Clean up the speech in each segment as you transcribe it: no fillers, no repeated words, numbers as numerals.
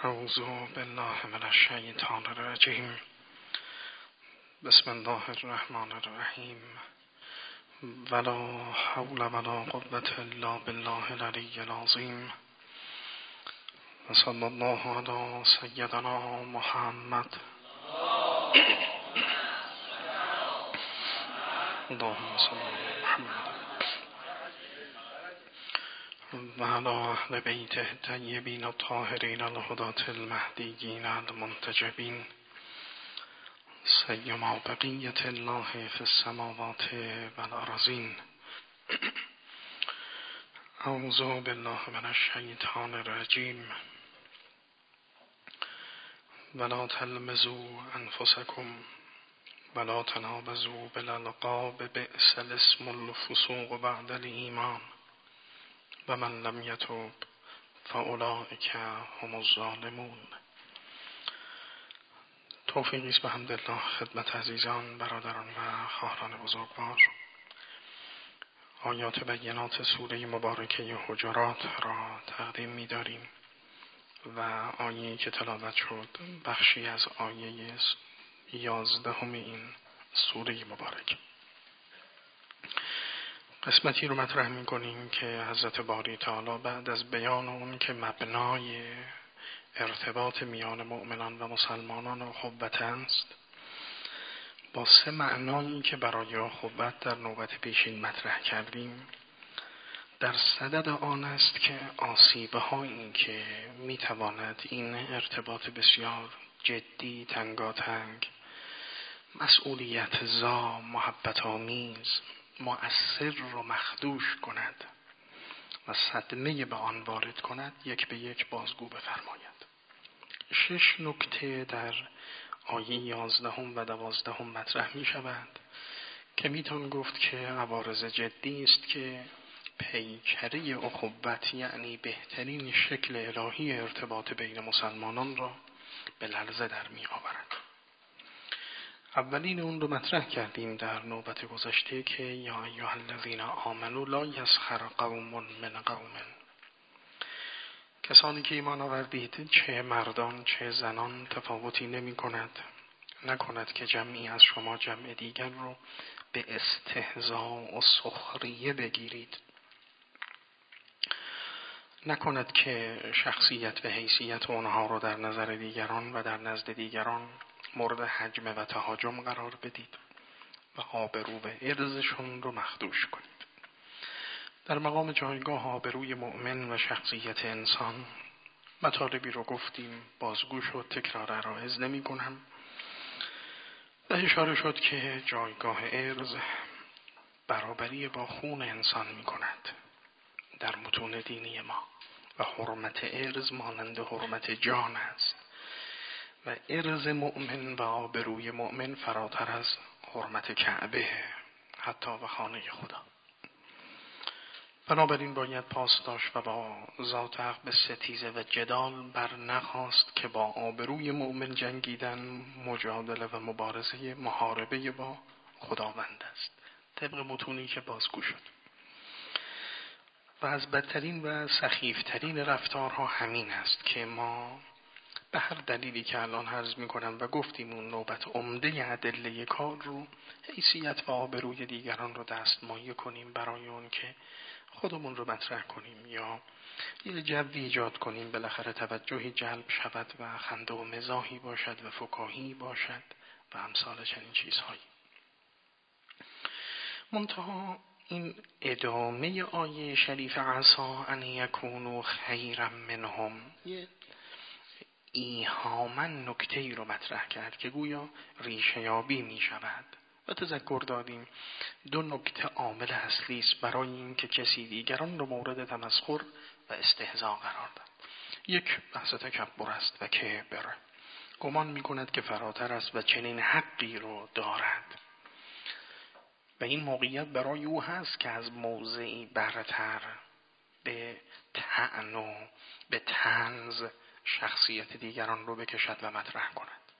اعوذ بالله من الشیطان الرجیم. بسم الله الرحمن الرحیم. ولا حول ولا قوة الا بالله العلی العظیم. صلی الله علی سیدنا محمد. اللهم صل علی محمد و علی اهل بیته الطیبین الطاهرین الهداة المهدیین المنتجبین سیما بقیة الله فی السماوات والارضین. اعوذ بالله من الشیطان الرجیم. ولا تلمزوا انفسکم ولا تنابزوا بالالقاب بئس الاسم الفسوق بعد الایمان و من لم یتوب فاولئک هم الظالمون. توفیقی است به حمدالله خدمت عزیزان، برادران و خواهران بزرگوار. آیات بینات سوره مبارکه حجرات را تقدیم می داریم و آیه‌ای که تلاوت شد بخشی از آیه 11 این سوره مبارک. قسمتی رو مطرح می کنیم که حضرت باری تعالی بعد از بیان اون که مبنای ارتباط میان مؤمنان و مسلمانان اخوت است، با سه معنایی که برای اخوت در نوبت پیشین مطرح کردیم، در صدد آن است که آسیب‌هایی که میتواند این ارتباط بسیار جدی، تنگاتنگ، مسئولیت زا، محبت آمیز، مؤثر و مخدوش کند و صدمه به آن وارد کند، یک به یک بازگو بفرماید. 6 نکته در آیه 11 و 12 مطرح می شود که میتون گفت که عوارض جدی است که پیکره اخوت، یعنی بهترین شکل الهی ارتباط بین مسلمانان را به لرزه در می آورد. اولین اون رو مطرح کردیم در نوبت گذشته که یا ایها الذین آمنوا لا یسخر قوم من قوم. کسانی که ایمان آوردید، چه مردان چه زنان، تفاوتی نمی کند، نکند که جمعی از شما جمع دیگر رو به استهزاء و سخریه بگیرید، نکند که شخصیت و حیثیت اونها رو در نظر دیگران و در نزد دیگران مورد هجمه و تهاجم قرار بدید و آبرو و عرضشون رو مخدوش کنید. در مقام جایگاه آبروی مؤمن و شخصیت انسان مطالبی رو گفتیم، بازگو شد، تکرار عرایض نمی کنم و اشاره شد که جایگاه عرض برابری با خون انسان می کند در متون دینی ما و حرمت عرض مانند حرمت جان است و عرض مؤمن و آبروی مؤمن فراتر از حرمت کعبه، حتی و خانه خدا. بنابراین باید پاس داشت و با ذات حق به ستیزه و جدال بر نخواست که با آبروی مؤمن جنگیدن مجادله و مبارزه، محاربه با خداوند است، طبق متونی که بازگو شد. و از بدترین و سخیفترین رفتارها همین است که ما به هر دلیلی که الان عرض میکنم و گفتیم اون نوبت عمده ادله کار رو، حیثیت و آبروی دیگران رو دستمایه کنیم برای اون که خودمون رو مطرح کنیم یا یه جوی ایجاد کنیم، بالاخره توجهی جلب شود و خنده و مزاحی باشد و فکاهی باشد و امثال چنین چیزهایی. منتها این ادامه آیه شریف عسی ان یکونوا خیرا منهم یه ایهاما نکته‌ای رو مطرح کرد که گویا ریشه یابی می شود و تذکر دادیم 2 نکته عامل اصلی است برای این که کسی دیگران رو مورد تمسخر و استهزاء قرار داد. یک، بحث تکبر است و کبر، گمان می کند که فراتر است و چنین حقی رو دارد و این موقعیت برای او هست که از موضعی برتر به طعن و به طنز شخصیت دیگران رو بکشد و مطرح کند.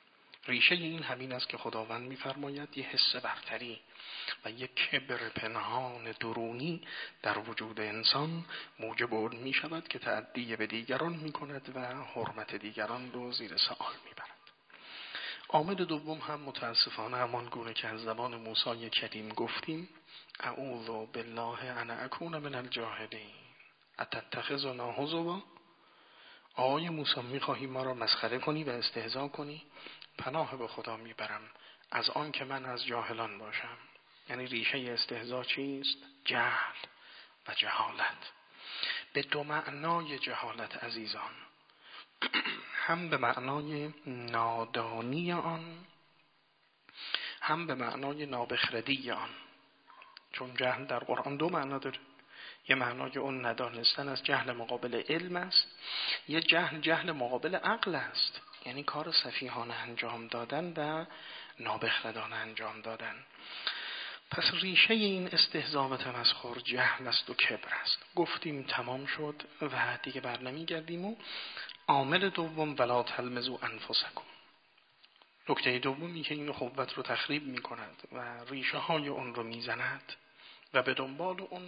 ریشه این همین است که خداوند می‌فرماید یه حس برتری و یک کبر پنهان درونی در وجود انسان موجب آن می‌شود که تعدی به دیگران می‌کند و حرمت دیگران رو زیر سوال می‌برد. عامل دوم هم متاسفانه همان گونه که از زبان موسی کریم گفتیم: اعوذ بالله ان اکون من الجاهلین اتتخذنا هزوا. آقای موسی میخواهی ما را مسخره کنی و استهزا کنی؟ پناه به خدا میبرم از آن که من از جاهلان باشم. یعنی ریشه استهزا چیست؟ جهل و جهالت. به دو معنای جهالت عزیزان، هم به معنای نادانی آن، هم به معنای نابخردی آن. چون جهل در قرآن دو معنا داره. یه معنای اون ندانستن از جهل مقابل علم است، یه جهل مقابل عقل است، یعنی کار سفیهانه انجام دادن و نابخردانه انجام دادن. پس ریشه این استهزا و تمسخر جهل است و کبر است. گفتیم تمام شد و دیگه بر نمیگردیم. و عامل دوم ولا تلمزوا انفسکم. نکته دومی که این اخوت رو تخریب می کند و ریشه های اون رو می زند و به دنبال اون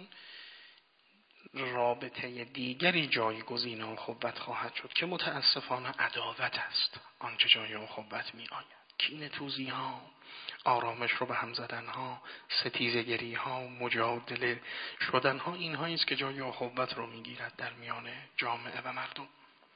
رابطه دیگری جایگزین اخوت خواهد شد که متاسفانه عداوت است. آنچه جای اخوت می آید کینه توزی ها، آرامش رو به هم زدن ها، ستیزگری ها، مجادله شدن ها، این هایی است که جای اخوت رو می گیرد در میان جامعه و مردم.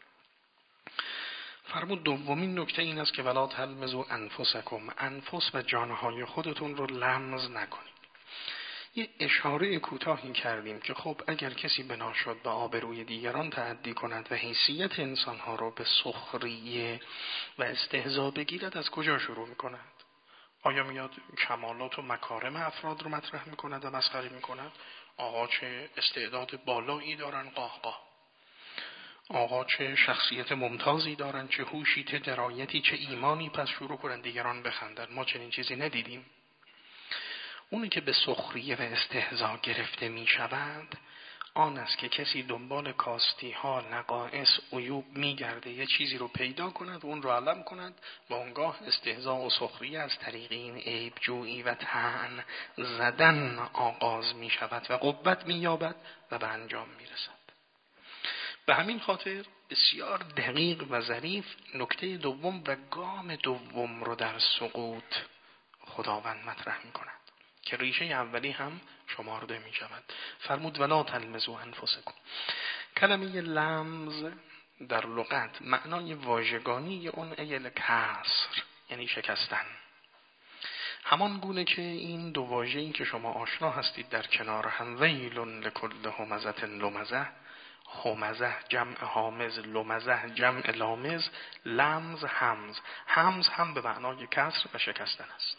فرمود دومین نکته این است که ولا تلمزوا انفسکم، انفس و جانهای خودتون رو لمز نکنید. یه اشاره کوتاهی کردیم که خب اگر کسی بنا شد به آبروی دیگران تعدی کند و حیثیت انسانها رو به سخریه و استهزا بگیرد، از کجا شروع میکند؟ آیا میاد کمالات و مکارم افراد رو مطرح میکند و مسخره میکند؟ آقا چه استعداد بالایی دارن، قاه قاه. آقا چه شخصیت ممتازی دارن، چه هوشی، چه درایتی، چه ایمانی، پس شروع کنن دیگران بخندن. ما چنین چیزی ندیدیم. اونی که به سخریه و استهزا گرفته می شود آن است که کسی دنبال کاستی ها، نقائص، عیوب می گرده، یه چیزی رو پیدا کند، اون رو علم کند و اونگاه استهزا و سخریه از طریق این عیب جویی و طعن زدن آغاز می شود و قوت می یابد و به انجام می رسد. به همین خاطر بسیار دقیق و ظریف نکته دوم و گام دوم رو در سقوط خداوند مطرح می کند که ریشه اولی هم شمارده می شود. فرمود ولا تلمزوا انفسکم. کلمه لمز در لغت معنای واژگانی اون ایل کسر، یعنی شکستن. همان گونه که این دو واژه‌ای که شما آشنا هستید در کنار هم، ویل لکل همزة لمزة، همزه جمع حامز، لمزه جمع لامز، لمز همز. همز هم به معنای کسر و شکستن است.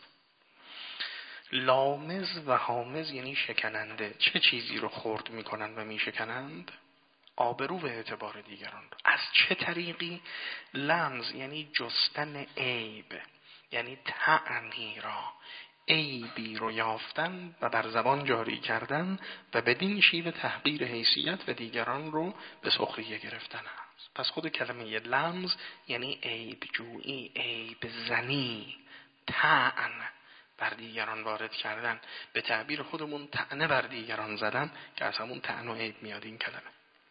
لامز و حامز یعنی شکننده. چه چیزی رو خرد میکنند و میشکنند؟ آبرو و اعتبار دیگران رو. از چه طریقی؟ لمز یعنی جستن عیب، یعنی طعنی را، عیبی رو یافتن و بر زبان جاری کردن و بدین شیوه تحقیر حیثیت و دیگران رو به سخریه گرفتن است. پس خود کلمه لمز یعنی عیب جویی، عیب زنی، طعن بر دیگران وارد کردن. به تعبیر خودمون طعنه بر دیگران زدن که از همون طعن و عیب میاد این کلمه.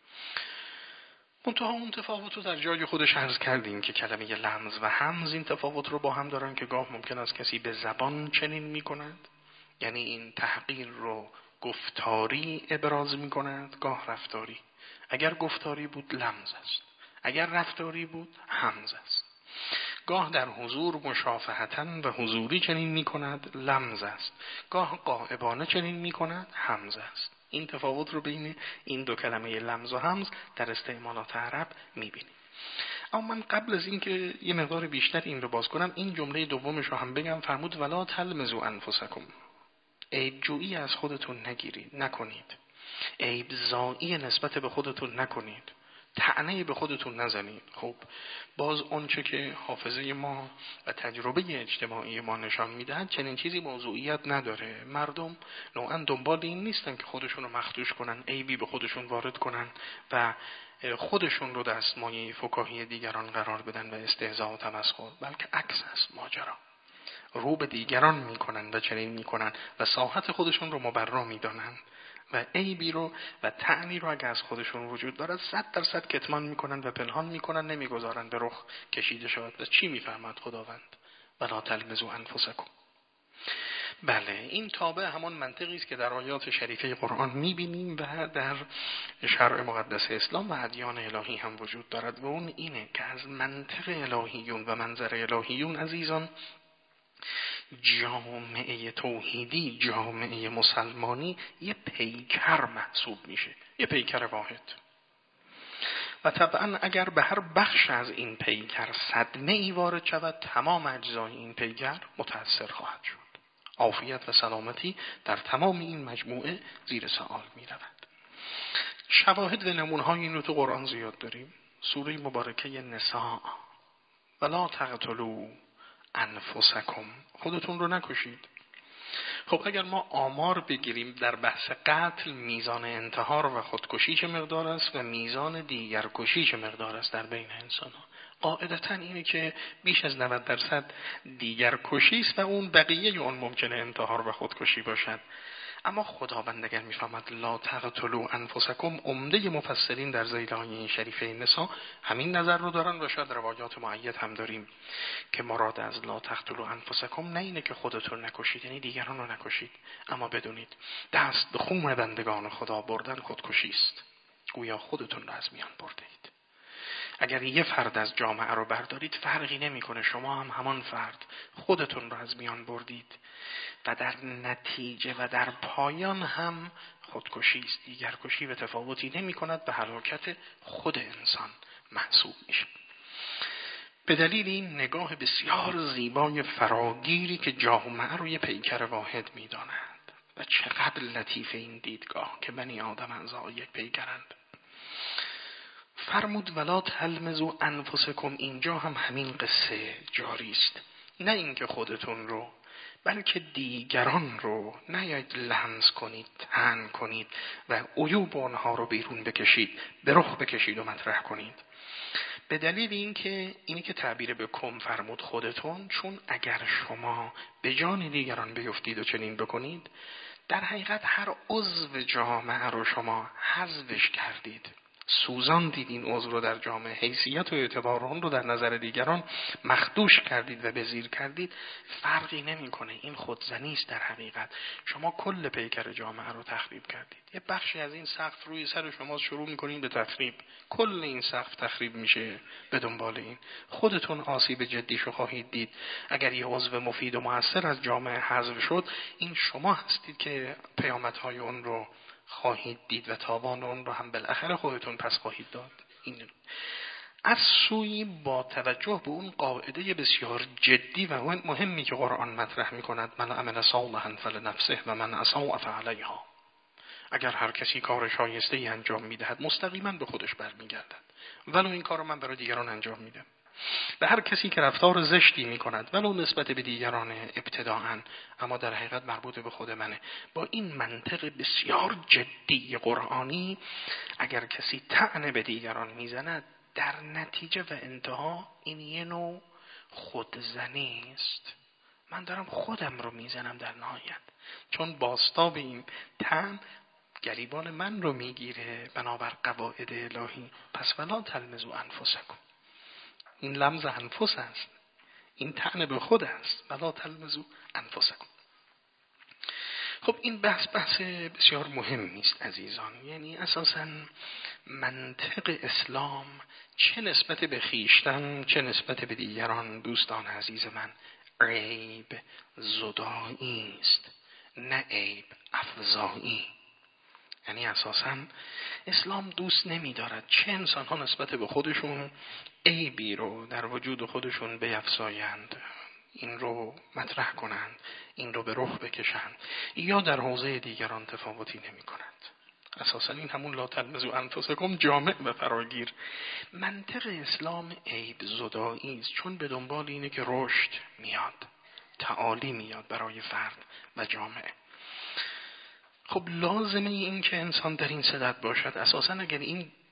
منتها اون تفاوت رو در جای خودش عرض کردیم که کلمه لمز و همز این تفاوت رو با هم دارن که گاه ممکن است کسی به زبان چنین می کند، یعنی این تحقیر رو گفتاری ابراز می کند، گاه رفتاری. اگر گفتاری بود لمز است، اگر رفتاری بود همز است. گاه در حضور مشافهتاً و حضوری چنین می کند، لمز است. گاه غائبانه چنین می کند، همز است. این تفاوت رو بین این دو کلمه لمز و همز در استعمالات عرب می بینیم. اما من قبل از این که یه مقدار بیشتر این رو باز کنم، این جمله دومش رو هم بگم. فرمود ولا تلمزوا انفسکم. عیب جویی از خودتون نکنید. عیب زایی نسبت به خودتون نکنید. طعنه به خودتون نزنید. خب باز اونچه که حافظه ما و تجربه اجتماعی ما نشان میدهد چنین چیزی موضوعیت نداره. مردم نوعا دنبال این نیستن که خودشون رو مخدوش کنن، عیبی به خودشون وارد کنن و خودشون رو دستمایه فکاهی دیگران قرار بدن و استهزاء و تمسخر، بلکه عکس است ماجرا. رو به دیگران میکنن و چنین میکنن و ساحت خودشون رو مبرا میدانن و عیبی رو و طعنی رو اگه از خودشون وجود دارد 100% کتمان میکنن و پنهان میکنن، نمیگذارن به رخ کشیده شود. و چی میفرماد خداوند؟ ولا تلمزوا انفسکم. بله، این تابع همان منطقی است که در آیات شریفه قرآن میبینیم و در شرع مقدس اسلام و ادیان الهی هم وجود دارد و اون اینه که از منطق الهیون و منظر الهیون عزیزان، جامعه توحیدی، جامعه مسلمانی یه پیکر محسوب میشه، یه پیکر واحد. و طبعا اگر به هر بخش از این پیکر صدمه ای وارد شود، تمام اجزای این پیکر متأثر خواهد شد. عافیت و سلامتی در تمام این مجموعه زیر سوال می رود. شواهد و نمونه‌های این رو تو قرآن زیاد داریم. سوره مبارکه نساء، ولا تقتلوا انفسکم، خودتون رو نکشید. خب اگر ما آمار بگیریم در بحث قتل، میزان انتحار و خودکشی چه مقدار است و میزان دیگر کشی چه مقدار است در بین انسان‌ها؟ قاعدتاً اینه که بیش از 90% دیگر کشی است و اون بقیه اون ممکنه انتحار و خودکشی باشد. اما خداوند اگر میفهمد لا تقتلوا انفسکم، عمده مفسرین در ذیل آیه این شریفه نساء همین نظر رو دارن و شاید روایات مؤید هم داریم که مراد از لا تقتلوا انفسکم نه اینه که خودتون نکشید، یعنی دیگران رو نکشید، اما بدونید دست به خون بندگان خدا بردن خودکشی است. گویا خودتون رو از میان بردید. اگر یه فرد از جامعه رو بردارید فرقی نمیکنه، شما هم همان فرد خودتون رو از میان بردید و در نتیجه و در پایان هم خودکشی است. دیگر کشی به تفاوتی نمی کند، به هلاکت خود انسان محسوب میشه. به دلیل این نگاه بسیار زیبای فراگیری که جامعه رو یه پیکر واحد میداند و چقدر لطیف این دیدگاه که بنی آدم اعضای یک پیکرند. فرمود ولا تلمزوا انفسکم، اینجا هم همین قصه جاری است. نه اینکه خودتون رو بلکه دیگران رو نیاید لمس کنید، طعن کنید و عیوب آنها رو بیرون بکشید، به رخ بکشید و مطرح کنید. به دلیل اینی که تعبیر به کم فرمود خودتون، چون اگر شما به جان دیگران بیفتید و چنین بکنید، در حقیقت هر عضو جامعه رو شما حذفش کردید، سوزاندید این عضو رو در جامعه، حیثیت و اعتبار اون رو در نظر دیگران مخدوش کردید و به زیر کردید. فرقی نمیکنه، این خودزنی است. در حقیقت شما کل پیکر جامعه رو تخریب کردید. یه بخشی از این سقف روی سر شما شروع میکنین به تخریب، کل این سقف تخریب میشه. به دنبال این خودتون آسیب جدیشو خواهید دید. اگر یه عضو مفید و مؤثر از جامعه حذف شد، این شما هستید که پیامدهای اون رو خواهید دید و تاوان اون رو هم بالاخره خودتون پس خواهید داد. این از سوی با توجه به اون قاعده بسیار جدی و مهمی که قرآن مطرح می کند، من عمل صالحا فلنفسه و من اساء فعلیها. اگر هر کسی کار شایسته ای انجام می دهد مستقیما به خودش برمیگردد، ولو این کار رو من برای دیگران انجام میدم. به هر کسی که رفتار زشتی می کند ولو نسبت به دیگران ابتداءً، اما در حقیقت مربوط به خود منه، با این منطق بسیار جدی قرآنی اگر کسی طعنه به دیگران میزند، در نتیجه و انتها این یه نوع خودزنی است. من دارم خودم رو میزنم در نهایت، چون بازتاب این طعن گریبان من رو میگیره بنابر قواعد الهی. پس ولا تلمزوا انفسکم، این لمز انفس است، این طعن به خود است. ولا تلمزوا انفسکم. خب این بحث بسیار مهمی است عزیزان. یعنی اساساً منطق اسلام چه نسبت به خیشتن چه نسبت به دیگران، دوستان عزیز من، عیب زدایی است نه عیب افزایی. یعنی اساساً اسلام دوست نمی دارد چه انسان ها نسبت به خودشون عیبی رو در وجود خودشون بیفزایند، این رو مطرح کنند، این رو به رخ بکشند، یا در حوزه دیگران تفاوتی نمی کنند. اساساً این همون لا تلمزوا انفسکم جامع و فراگیر. منطق اسلام عیب زدایی است، چون به دنبال اینه که رشد میاد، تعالی میاد برای فرد و جامعه. خب لازمه این که انسان در این صدد باشد. اساساً اگر این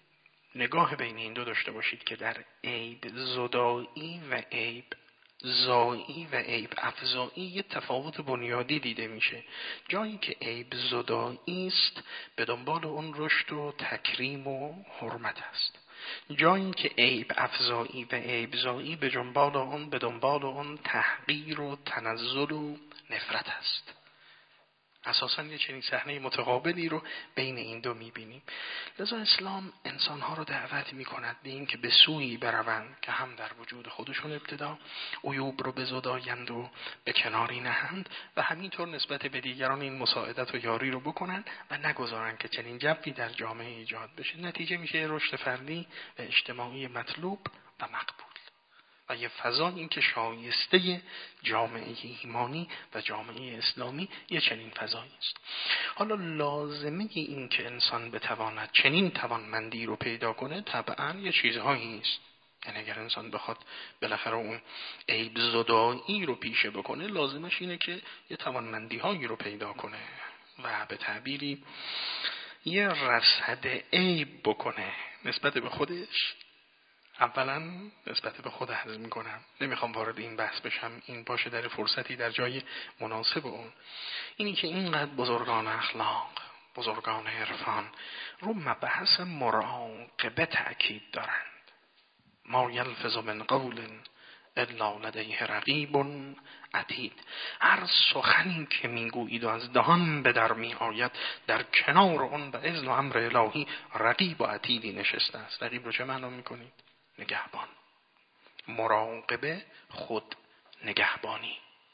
نگاه بین این دو داشته باشید که در عیب زدایی و عیب زایی و عیب افزایی یه تفاوت بنیادی دیده میشه. جایی که عیب زدایی است به دنبال اون رشد و تکریم و حرمت است. جایی که عیب افزایی و عیب زایی به دنبال اون تحقیر و تنزل و نفرت است. اساساً یه چنین صحنه متقابلی رو بین این دو میبینیم. لذا اسلام انسانها رو دعوت میکند به این که به سویی بروند که هم در وجود خودشون ابتدا عیوب رو بزدایند و به کناری نهند و همینطور نسبت به دیگران این مساعدت و یاری رو بکنند و نگذارند که چنین جوی در جامعه ایجاد بشه. نتیجه میشه رشد فردی و اجتماعی مطلوب و مقبول و یه فضا این که شایسته جامعه ایمانی و جامعه اسلامی یه چنین فضایی است. حالا لازمه این که انسان بتواند چنین توانمندی رو پیدا کنه طبعا یه چیزهایی است. یعنی اگر انسان بخواد بالاخره اون عیب زدایی رو پیشه بکنه لازمش اینه که یه توانمندی هایی رو پیدا کنه و به تعبیری یه رصد عیب بکنه نسبت به خودش. اولا نسبت به خود عرض میکنم، نمیخوام وارد این بحث بشم، این باشه در فرصتی در جای مناسب اون. اینی که اینقدر بزرگان اخلاق، بزرگان عرفان رو مبحث مراقبه تأکید دارند. ما یلفظ من قول الا لدیه رقیب عتید. هر سخنی که میگویید و از دهان به در می آید در کنار اون به اذن و امر الهی رقیب و عتیدی نشسته است. رقیب رو چه معنا میکنید؟ نگهبان. مراقبه خود نگهبانی،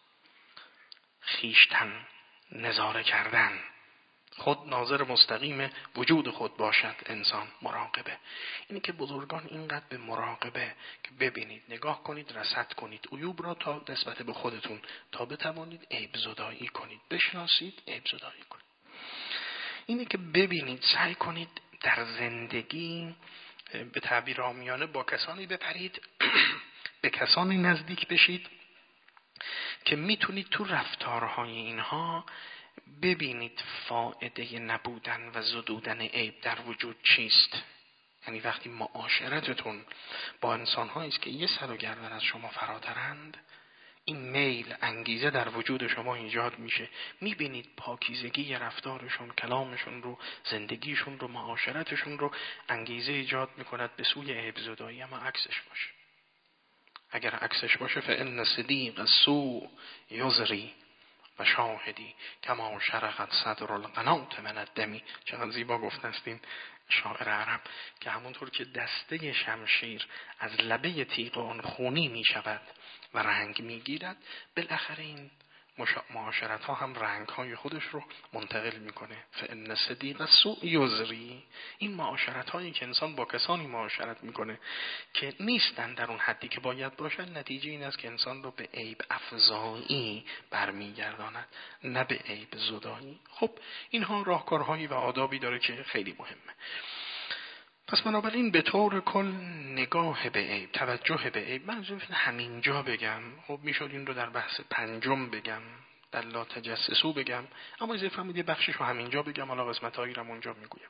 خیشتن نظاره کردن، خود ناظر مستقیم وجود خود باشد انسان. مراقبه اینی که بزرگان اینقدر به مراقبه که ببینید، نگاه کنید، رصد کنید عیوب را تا نسبت به خودتون تا بتوانید عیب زدایی کنید، بشناسید، عیب زدایی کنید. اینه که ببینید، سعی کنید در زندگی به تعبیر عامیانه با کسانی بپرید به کسانی نزدیک بشید که میتونید تو رفتارهای اینها ببینید فائده نبودن و زدودن عیب در وجود چیست. یعنی وقتی معاشرتتون با انسان‌هایی است که یه سر و گردن از شما فراترند، این میل انگیزه در وجود شما ایجاد میشه. میبینید پاکیزگی رفتارشون، کلامشون رو، زندگیشون رو، معاشرتشون رو انگیزه ایجاد میکند به سوی عیب زدایی. اما عکسش باشه. اگر عکسش باشه فإن صدیق السوء یزری و شاهدی کما شرقت صدر القناة من الدم. چقدر زیبا گفته است این شاعر عرب که همونطور که دسته شمشیر از لبه تیغ آن خونی می شود و رنگ می گیرد، بالاخره این معاشرت ها هم رنگ های خودش رو منتقل میکنه. فإن صدیق السوء یزری. این معاشرت هایی که انسان با کسانی معاشرت میکنه که نیستن در اون حدی که باید باشن، نتیجه این است که انسان رو به عیب افزایی برمیگرداند، نه به عیب زدایی. خب اینها راهکارهایی و آدابی داره که خیلی مهمه. پس بنابراین به طور کل نگاه به عیب، توجه به عیب، من همینجا بگم، خب میشد این رو در بحث پنجم بگم، در لا تجسسو بگم، اما اجازه فرمایید یه بخشش رو همینجا بگم، حالا قسمت‌هایی رو اونجا میگویم.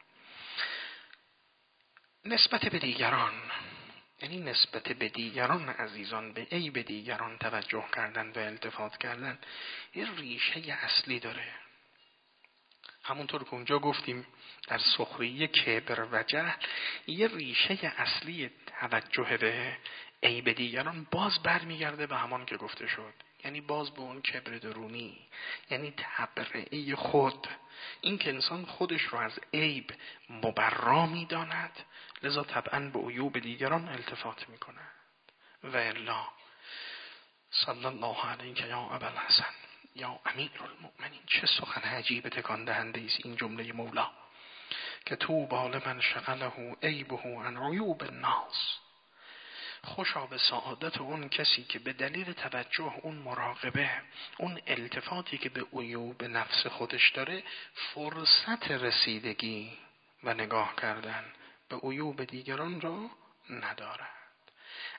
نسبت به دیگران، یعنی نسبت به دیگران عزیزان، به عیب دیگران توجه کردن و التفات کردن یه ریشه اصلی داره. همونطور که اونجا گفتیم در سخریه کبر و جهل، یه ریشه اصلی توجه به عیب دیگران باز برمیگرده به همان که گفته شد، یعنی باز به اون کبر درونی، یعنی تبرئه خود، این که انسان خودش رو از عیب مبرا می‌داند، لذا طبعاً به عیوب دیگران التفات می‌کند. و الا صلی الله علیک یا ابوالحسن یا امیر المؤمنین. چه سخن عجیب تکان دهنده است این جمله مولا که طوبی لمن شغله عیبه عن عیوب الناس. خوشا به سعادت اون کسی که به دلیل توجه، اون مراقبه، اون التفاتی که به عیوب نفس خودش داره، فرصت رسیدگی و نگاه کردن به عیوب دیگران را ندارد.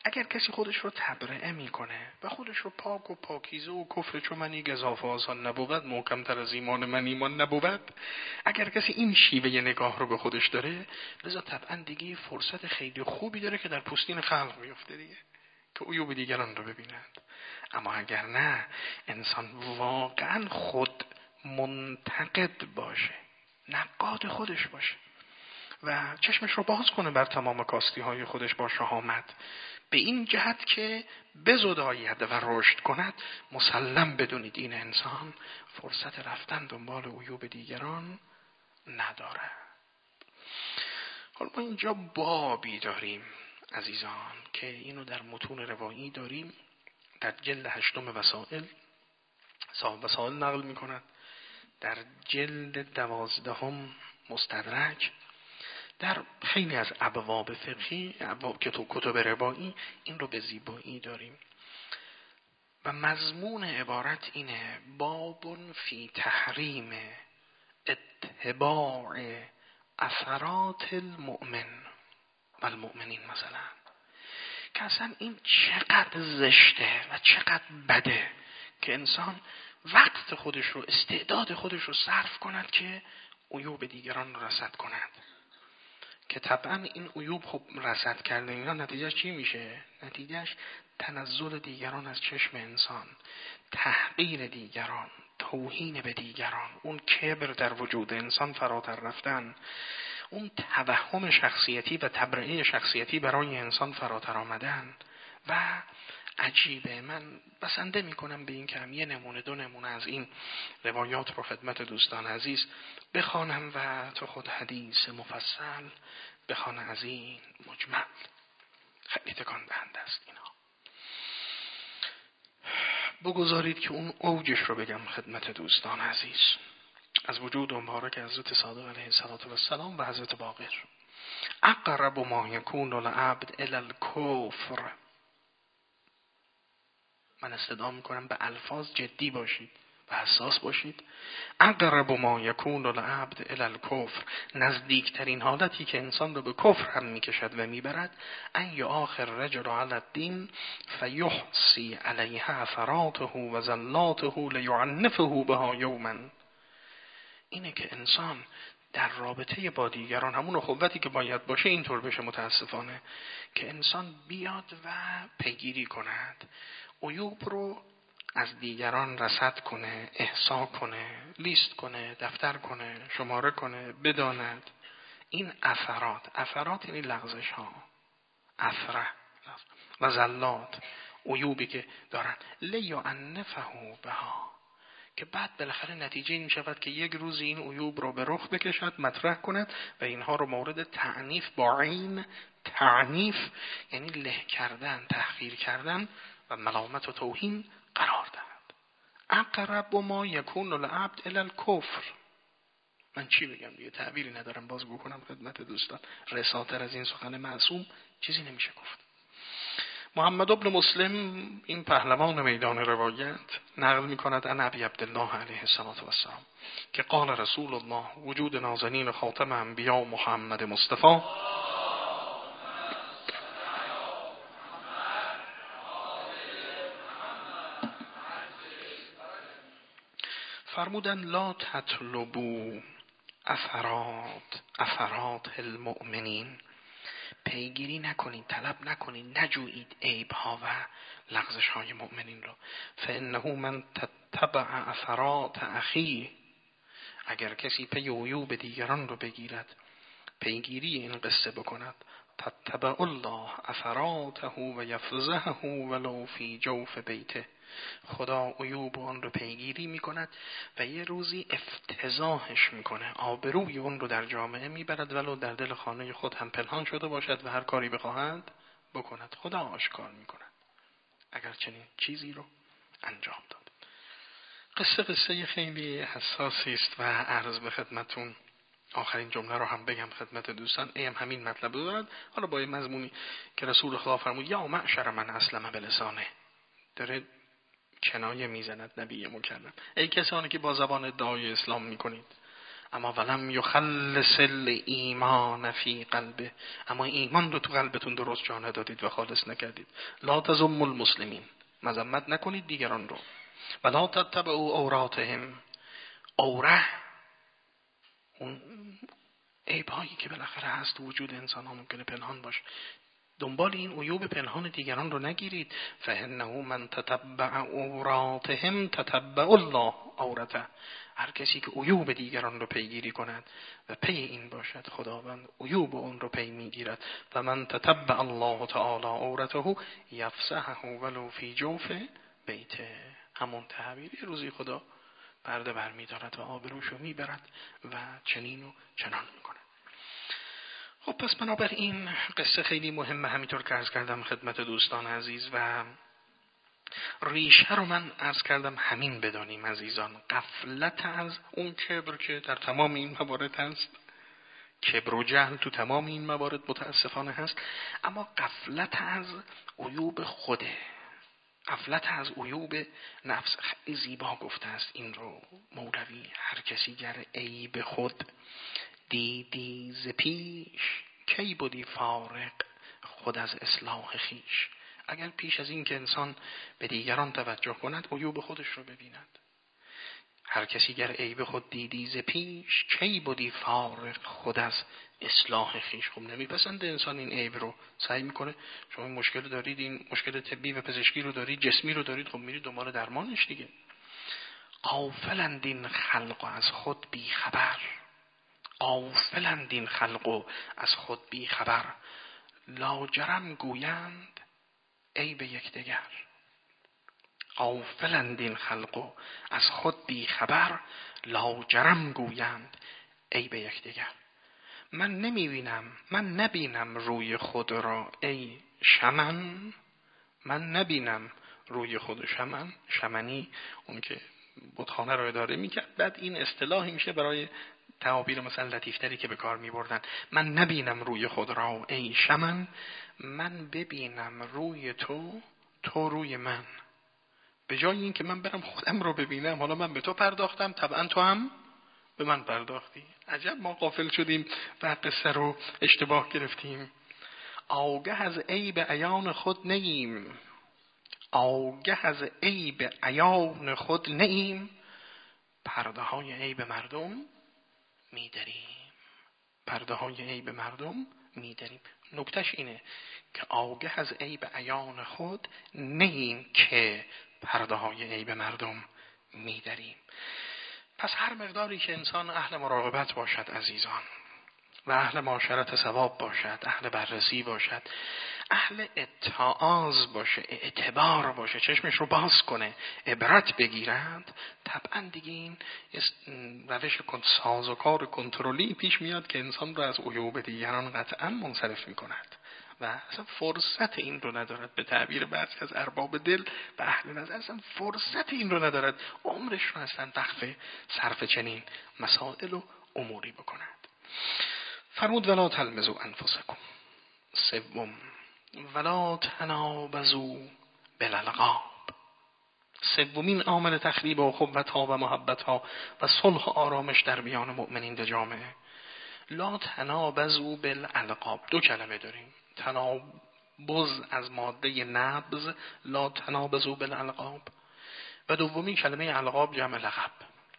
اگر کسی خودش رو تبرئه میکنه و خودش رو پاک و پاکیزه و کفر چو منی گزاف آسان نبود، محکم تر از ایمان من ایمان نبود، اگر کسی این شیوه نگاه رو به خودش داره، لذا طبعا دیگه فرصت خیلی خوبی داره که در پوستین خلق بیفته دیگه، که عیوب دیگران رو ببینند. اما اگر نه، انسان واقعا خود منتقد باشه، نقاد خودش باشه و چشمش رو باز کنه بر تمام کاستی های خودش با شهامت، به این جهت که بزداید و رشد کند، مسلم بدونید این انسان فرصت رفتن دنبال عیوب دیگران نداره. حالا ما اینجا بابی داریم عزیزان که اینو در متون روایی داریم، در جلد 8 وسائل، صاحب وسائل نقل میکند، در جلد 12 مستدرک، در خیلی از ابواب فقهی، کتب روایی این رو به زیبایی داریم و مضمون عبارت اینه: باب فی تحریم اتباع اثرات المؤمن و المؤمنین، مثلا که اصلا این چقدر زشته و چقدر بده که انسان وقت خودش رو، استعداد خودش رو صرف کند که عیوب دیگران رو رصد کند، که طبعا این عیوب خب رصد کرده اینا نتیجهش چی میشه؟ نتیجهش تنزل دیگران از چشم انسان، تحقیر دیگران، توهین به دیگران، اون کبر در وجود انسان فراتر رفتن، اون توهم شخصیتی و تبرئه شخصیتی برای انسان فراتر آمدن. و عجیبه، من بسنده میکنم به این که هم یه نمونه 2 نمونه از این روایات رو خدمت دوستان عزیز بخوانم و تو خود حدیث مفصل بخوان از این مجمل. خیلی تکان دهنده است اینا. بگذارید که اون اوجش رو بگم خدمت دوستان عزیز، از وجود مبارک حضرت صادق علیه السلام و حضرت باقر. اقرب ما یکون العبد الی الکفر، من استدعا میکنم به الفاظ جدی باشید و حساس باشید. اقرب ما یکون العبد الی الکفر، نزدیکترین حالتی که انسان رو به کفر هم میکشد و میبرد، ان یؤاخر رجل علی الدین فیحصی علیها اثراته و زلاته لیعنفه بها یوما، اینه که انسان در رابطه با دیگران، همون اخوتی که باید باشه اینطور بشه، متاسفانه که انسان بیاد و پیگیری کند، عیوب رو از دیگران رصد کنه، احصا کنه، لیست کنه، دفتر کنه، شماره کنه، بداند این اثرات یعنی لغزش ها، اثره و زلات، عیوبی که دارن، لیعنفه بها، که بعد بالاخره نتیجه این شود که یک روز این عیوب رو به رخ بکشد، مطرح کند و اینها رو مورد تعنیف، با عین تعنیف یعنی له کردن، تحقیر کردن و ملامت و توهین قرار دهد. اقرب ما یکون العبد الی الکفر. من چی بگم دیگه، تعبیری ندارم باز بکنم خدمت دوستان، رساتر از این سخن معصوم چیزی نمیشه گفت. محمد ابن مسلم، این پهلوان میدان روایت، نقل میکند عن ابی عبدالله علیه السلام که قال رسول الله وجود نازنین خاتم انبیا محمد مصطفی فرمودن لا تطلبوا اثرات المؤمنین، پیگیری نکنید، طلب نکنید، نجویید عیب ها و لغزش های مؤمنین رو. فانه من تتبع اثرات اخیه، اگر کسی پی عیوب دیگران رو بگیرد، پیگیری این قصه بکند، تتبع الله اثراته و یفضحه ولو فی جوف بیته، خدا عیوب اون رو پیگیری میکند و یه روزی افتضاحش میکنه، آبروی اون رو در جامعه میبرد ولو در دل خانه خود هم پنهان شده باشد و هر کاری بخواهند بکند، خدا آشکار میکند اگر چنین چیزی رو انجام داد. قصه خیلی حساسی است و عرض به خدمتون آخرین جمله رو هم بگم خدمت دوستان، همین مطلب دارد، حالا با این مضمونی که رسول خدا فرمود یا معشر من اسلم بلسانه، داره کنایه میزند نبی مکرم، ای کسانی که با زبان ادعای اسلام میکنید، اما ولم یخلص الایمان فی قلبه، اما ایمان رو تو قلبتون درست جا ندادید و خالص نکردید. لا تذموا المسلمین، مذمت نکنید دیگران رو. ولا تتبعوا عوراتهم، عوره اون عیب‌هایی که بالاخره هست وجود انسان ها ممکنه پنهان باشه، دنبال این عیوب پنهان دیگران رو نگیرید. فانه من تتبع عوراتهم تتبع الله عورته، هر کسی که عیوب دیگران رو پیگیری کند و پی این باشد، خداوند عیوب اون رو پی میگیرد. و من تتبع الله تعالی عورته یفسحه ولو فی جوف بیته، همون تعبیری روزی خدا پرده برمی‌دارد و آبروشو میبرد و چنین و چنان میکنه. خب پس بنابراین قصه خیلی مهمه، همینطور که عرض کردم خدمت دوستان عزیز، و ریشه رو من عرض کردم همین بدانیم عزیزان، غفلت از اون کبر که در تمام این موارد هست، کبر و جهل تو تمام این موارد متاسفانه هست، غفلت از عیوب خوده، غفلت از عیوب نفس. خیلی زیبا گفته است این رو مولوی: هر کسی گر عیب خود دیدی ز پیش، کی بودی فارغ خود از اصلاح خیش. اگر پیش از این که انسان به دیگران توجه کند عیوب خودش رو ببیند. هر کسی گر عیب خود دیدی ز پیش، کی بودی فارغ خود از اصلاح خیش. خب نمیپسند انسان این عیب رو، سعی میکنه. شما این مشکل دارید، این مشکل طبی و پزشکی رو دارید، جسمی رو دارید، خب میرید دنبال درمانش دیگه. غافلند این خلق از خود بی خبر، غافلند این خلق از خود بی خبر، لاجرم گویند عیب یکدیگر. غافلند این خلق از خود بی خبر، لاجرم گویند عیب یکدیگر. من نبینم روی خود را ای شمن، من نبینم روی خود شمنی اون که بتخانه رو اداره میکرد، بعد این اصطلاحی میشه برای تعابیر مثلا لطیفتری که به کار میبردن. من نبینم روی خود را ای شمن، من ببینم روی تو، تو روی من. به جای این که من برم خودم رو ببینم، حالا من به تو پرداختم، طبعا تو هم به من پرداختی. عجب ما غافل شدیم و قصه رو اشتباه گرفتیم. آگه از عیب عیان خود نیم، آگه از عیب عیان خود نیم، پرده های عیب مردم می‌دریم، پرده های عیب مردم می‌دریم. نکتهش اینه که آگه از عیب عیان خود نیم که پرده های عیب مردم می‌دریم. پس هر مقداری که انسان اهل مراقبت باشد عزیزان، و اهل معاشرت ثواب باشد، اهل بررسی باشد، اهل اتعاظ باشه، اعتبار باشه، چشمش رو باز کنه، عبرت بگیرند، طبعا دیگه این روش سازوکار کنترلی پیش میاد که انسان رو از عیوب دیگران قطعا منصرف میکند و اصلا فرصت این رو ندارد. به تعبیر بعضی از ارباب دل و اهل نظر اصلا فرصت این رو ندارد، عمرش رو اصلا وقف صرف چنین مسائل و اموری بکند. فرمود ولا تلمزوا انفسکم. سوم ولا تنابزوا بالالقاب. سومین عامل تخریب اخوت‌ها و محبت‌ها و صلح و آرامش در میان مؤمنین در جامعه. لا تنابزوا بالالقاب. دو کلمه داریم، تنابز از ماده نبض، لا تنابزوا بالالقاب، و دومین کلمه القاب جمع لقب.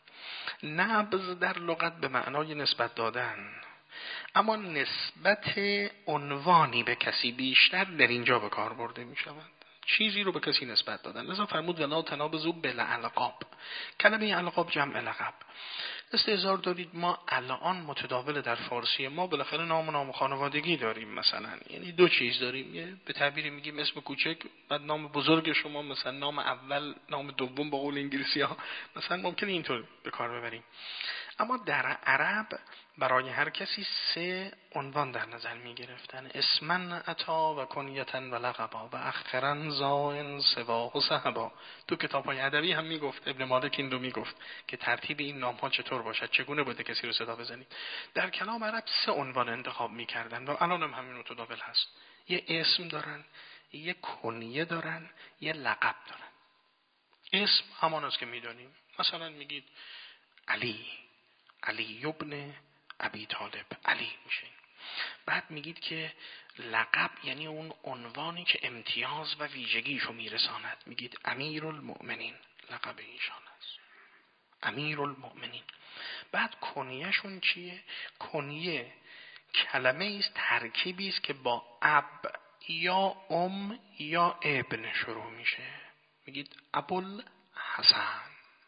نبض در لغت به معنای نسبت دادن، اما نسبت عنوانی به کسی بیشتر در اینجا به کار برده می شود، چیزی رو به کسی نسبت دادن. لذا فرمود ولا تنابزوا بالالقاب. کلمه القاب جمع لقب. استهزار دارید، ما الان متداول در فارسی ما بالاخره نام خانوادگی داریم مثلا، یعنی دو چیز داریم، یه به تعبیری میگیم اسم کوچک، بعد نام بزرگ شما، مثلا نام اول، نام دوم، با قول انگلیسی ها مثلا ممکنه اینطور به کار ببریم. اما در عرب برای هر کسی سه عنوان در نظر می گرفتن: اسمن عطا و کنیتن و لقبا و اخرن زائن سواه و صحبا. تو کتاب های ادبی هم می گفت، ابن مالک این رو می گفت که ترتیب این نام ها چطور باشد، چگونه بوده کسی رو صدا بزنید. در کلام عرب سه عنوان انتخاب می کردن و الان هم همین متداول هست. یه اسم دارن، یه کنیه دارن، یه لقب دارن. اسم همان است که می دانیم، مثلا میگید علی، علی ابن ابی طالب، علی میشه. بعد میگید که لقب یعنی اون عنوانی که امتیاز و ویژگیشو میرساند. میگید امیرالمؤمنین، لقب ایشان است، امیرالمؤمنین. بعد کنیهشون چیه؟ کنیه کلمه است، ترکیبی است که با اب یا یا ابن شروع میشه. میگید ابوالحسن،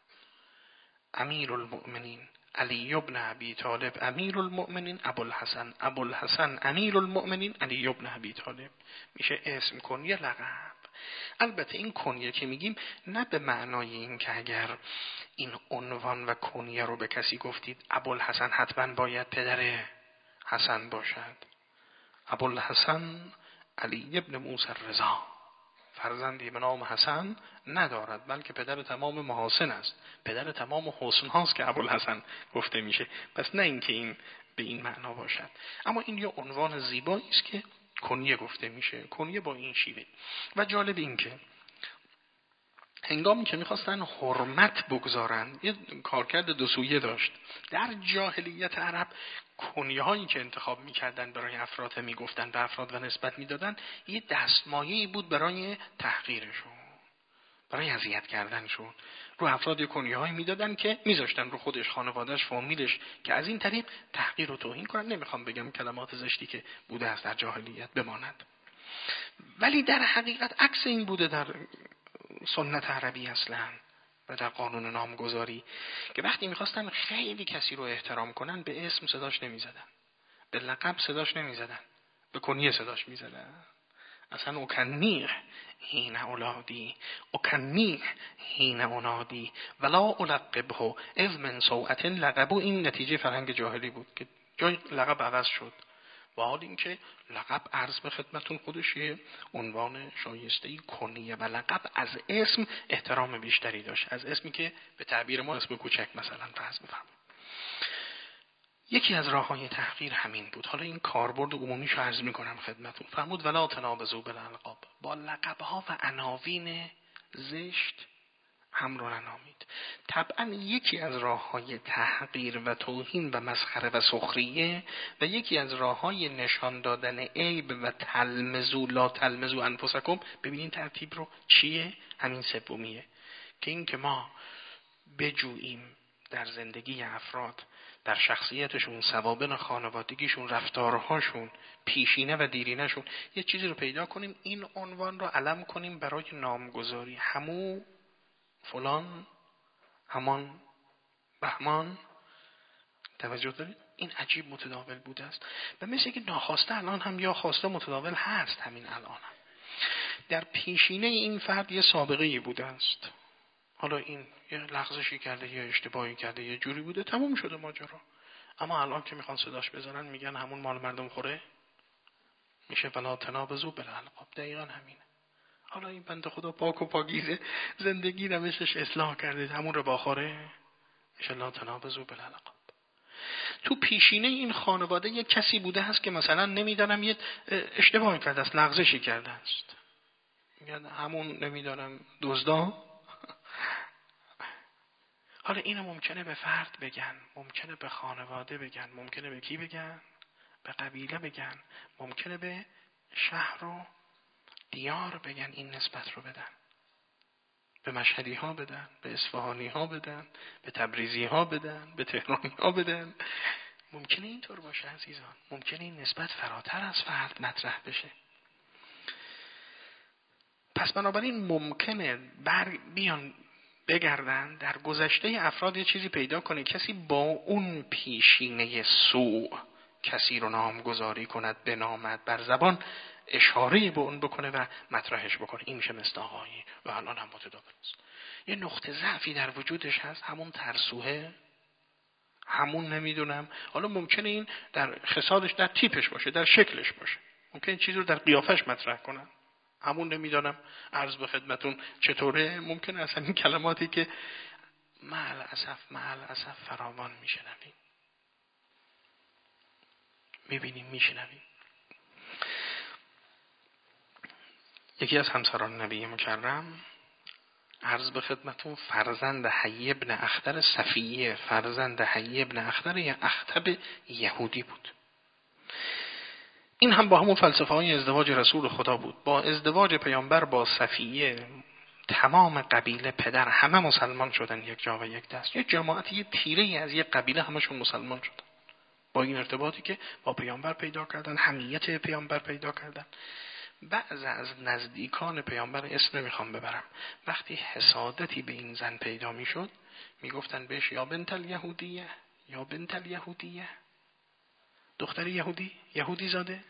امیرالمؤمنین علی ابن ابی طالب، امیرالمؤمنین ابوالحسن، ابوالحسن امیرالمؤمنین علی ابن ابی طالب. میشه اسم، کنیه، لقب. البته این کنیه که میگیم نه به معنای این که اگر این عنوان و کنیه رو به کسی گفتید ابوالحسن حتما باید پدر حسن باشد. ابوالحسن علی ابن موسی الرضا فرزندی به نام حسن ندارد، بلکه پدر تمام محاسن است، پدر تمام حسن هاست که ابوالحسن گفته میشه. پس نه اینکه این به این معنا باشد، اما این یه عنوان زیبایی است که کنیه گفته میشه، کنیه با این شیوه. و جالب این که هنگامی که میخواستن حرمت بگذارن، یه کارکرد دو سویه داشت. در جاهلیت عرب کنیه هایی که انتخاب میکردن برای افراد، میگفتن به افراد و نسبت میدادن، یه دستمایه‌ای بود برای تحقیرشون، برای اذیت کردنشون. رو افراد کنیه هایی میدادن که میذاشتن رو خودش، خانوادهش، فامیلش، که از این طریق تحقیر و توهین کنن. نمیخوام بگم کلمات زشتی که بوده است در جاهلیت بماند، ولی در حقیقت عکس این بوده در سنت عربی اصلا و در قانون نامگذاری، که وقتی میخواستن خیلی کسی رو احترام کنن به اسم صداش نمیزدن، به لقب صداش نمیزدن، به کنیه صداش میزدن. اصلا اکنیه حین اولادی، اکنیه حین اونادی ولا القبه اذ من سوءة لقبو. این نتیجه فرهنگ جاهلی بود که جای لقب عوض شد، و حال این که لقب عرض به خدمتون خودش یه عنوان شایسته‌ای، کنیه و لقب از اسم احترام بیشتری داشت، از اسمی که به تعبیر ما اسم کوچک مثلا فرض بفرمایید. یکی از راه‌های تحقیر همین بود. حالا این کاربرد عمومیش رو عرض می‌کنم خدمتون. فرمود ولا تنابزوا بالالقاب، با لقب‌ها و عناوین زشت هم رو ننامید. طبعا یکی از راه‌های تحقیر و توهین و مسخره و سخریه و یکی از راه‌های نشان دادن عیب و تلمزوا لا تلمزوا انفسکم، ببینین ترتیب رو چیه؟ همین سومیه، که این که ما بجوییم در زندگی افراد، در شخصیتشون، سوابق خانوادگیشون، رفتارهاشون، پیشینه و دیرینهشون، یه چیزی رو پیدا کنیم، این عنوان رو علم کنیم برای نامگذاری. همو فلان، همان، بهمان. توجه دارید؟ این عجیب متداول بوده است و مثل که ناخواسته الان هم یا خواسته متداول هست. همین الان هم در پیشینه این فرد یه سابقه‌ای بوده است، حالا این یه لغزشی کرده یا اشتباهی کرده، یه جوری بوده، تموم شده ماجرا. اما الان که میخوان صداش بزنن میگن همون مال مردم خوره، میشه ولا تنابزوا بالالقاب. دقیقاً همینه. حالا این بنده خدا پاک و پاکیزه، زندگی روشش اصلاح کرده، همون رو باخوره، میشه لا تنابزوا بالالقاب. تو پیشینه این خانواده یک کسی بوده هست که مثلا نمیدانم یه اشتباهی کرده است، لغزشی کرده است، میگن همون نمیدانم دزدا. حالا اینو ممکنه به فرد بگن، ممکنه به خانواده بگن، ممکنه به کی بگن؟ به قبیله بگن، ممکنه به شهر و دیار بگن، این نسبت رو بدن، به مشهدی ها بدن، به اصفهانی ها بدن، به تبریزی ها بدن، به تهرانی ها بدن. ممکنه اینطور باشه عزیزان، ممکنه این نسبت فراتر از فرد مطرح بشه. پس بنابراین ممکنه بیان بگردن در گذشته افراد یه چیزی پیدا کنه، کسی با اون پیشینه سوء کسی رو نامگذاری کند، بنامد، بر زبان اشاره به اون بکنه و مطرحش بکنه. این میشه مصداقایی و الان هم متداول است. یه نقطه ضعفی در وجودش هست، همون ترسوه، همون نمیدونم، حالا ممکنه این در خصالش، در تیپش باشه، در شکلش باشه، ممکنه چیزی رو در قیافش مطرح کنن، همون نمیدانم عرض به خدمتون چطوره. ممکنه اصلا این کلماتی که مع الاسف فراوان میشنویم، میبینیم، میشنویم. یکی از همسران نبی مکرم عرض به خدمتون فرزند حی ابن اخطر صفیه، فرزند حی ابن اخطر یا اخطب یهودی بود. این هم با همون فلسفه های ازدواج رسول خدا بود. با ازدواج پیامبر با صفیه تمام قبیله پدر همه مسلمان شدن، یک جا و یک دست. یک جماعت، یه تیره از یک قبیله همشون مسلمان شدن با این ارتباطی که با پیامبر پیدا کردن، حمیت پیامبر پیدا کردن. بعض از نزدیکان پیامبر، اسم نمیخوام ببرم، وقتی حسادتی به این زن پیدا میشد میگفتن بهش یا بنت الیهودیه، یا بنت الیهودیه، دختر یهودی زاده.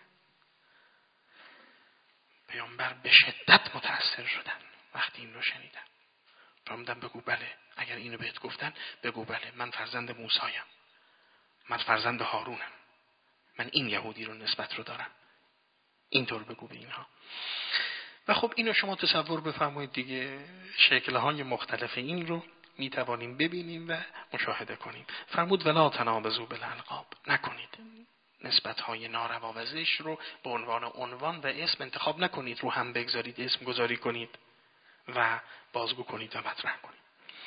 پیامبر به شدت متأثر شدن وقتی این رو شنیدن. فرمودن بگو بله، اگر اینو بهت گفتن بگو بله، من فرزند موسایم، من فرزند هارونم، من این یهودی رو نسبت رو دارم، اینطور بگو به اینها. و خب اینو شما تصور بفرمایید دیگه، شکل‌های مختلف این رو میتوانیم ببینیم و مشاهده کنیم. فرمود ولا تنابزوا بالالقاب، نکنید نسبت‌های ناروا و زشت رو به عنوان و اسم انتخاب نکنید، رو هم بگذارید، اسم گذاری کنید و بازگو کنید و مطرح کنید.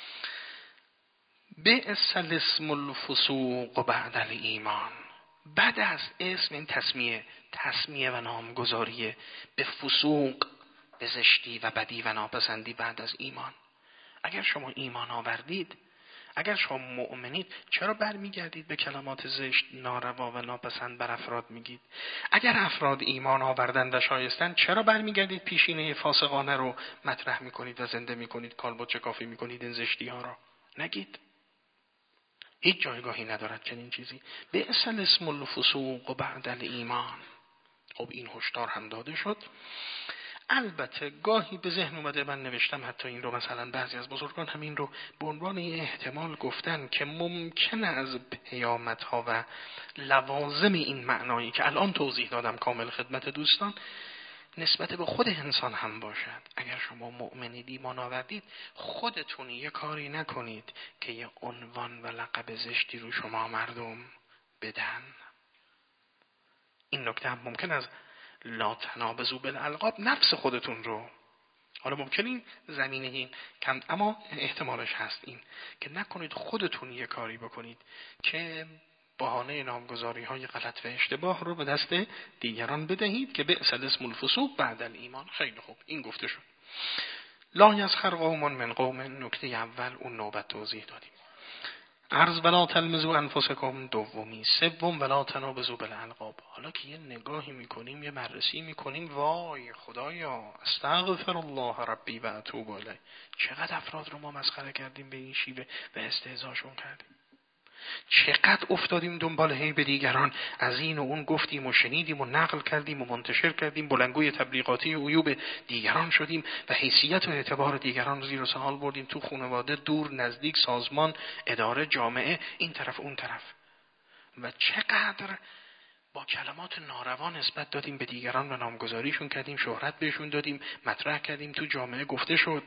بئس الاسم الفسوق بعد الایمان، بعد از اسم این تسمیه و نامگذاری به فسوق، به زشتی و بدی و ناپسندی بعد از ایمان. اگر شما ایمان آوردید، اگر شما مؤمنید، چرا برمیگردید به کلمات زشت، ناروا و ناپسند بر افراد میگید؟ اگر افراد ایمان آوردن و شایستن، چرا برمیگردید پیشینه فاسقانه رو مطرح میکنید و زنده میکنید، کالبد چکافی میکنید این زشتی ها را؟ نگید. هیچ جایگاهی ندارد چنین چیزی. بئس الاسم الفسوق بعد الایمان. خب این هشدار هم داده شد. البته گاهی به ذهن اومده، من نوشتم حتی این رو، مثلا بعضی از بزرگان همین رو به عنوان احتمال گفتن که ممکنه از پیامدها و لوازم این معنایی که الان توضیح دادم کامل خدمت دوستان نسبت به خود انسان هم باشد. اگر شما مؤمنید، ایمان آوردید، خودتون یه کاری نکنید که یه عنوان و لقب زشتی رو شما مردم بدن. این نکته هم ممکن از لا تنابزوا بالالقاب نفس خودتون رو، حالا ممکن این زمینه این کم، اما احتمالش هست این که نکنید خودتون یه کاری بکنید که بهانه نامگذاری های غلط و اشتباه رو به دست دیگران بدهید که بئس الاسم الفسوق بعد الایمان. خیلی خوب، این گفته شد. لا یسخر قوم من قوم، نکته اول اون نوبت توضیح دادیم. عرض ولا تلمزوا انفسکم دومی، سوم ولا تنابزوا بالالقاب. حالا که یه نگاهی میکنیم، یه بررسی میکنیم، وای خدایا استغفر الله ربی و اتوب الیه، چقدر افراد رو ما مسخره کردیم به این شیوه و استهزاشون کردیم، چقدر افتادیم دنبال هی به دیگران، از این و اون گفتیم و شنیدیم و نقل کردیم و منتشر کردیم، بلنگوی تبلیغاتی عیوب دیگران شدیم و حیثیت و اعتبار دیگران زیر و سوال بردیم، تو خانواده، دور نزدیک، سازمان، اداره، جامعه، این طرف اون طرف، و چقدر با کلمات ناروا نسبت دادیم به دیگران و نامگذاریشون کردیم، شهرت بهشون دادیم، مطرح کردیم، تو جامعه گفته شد.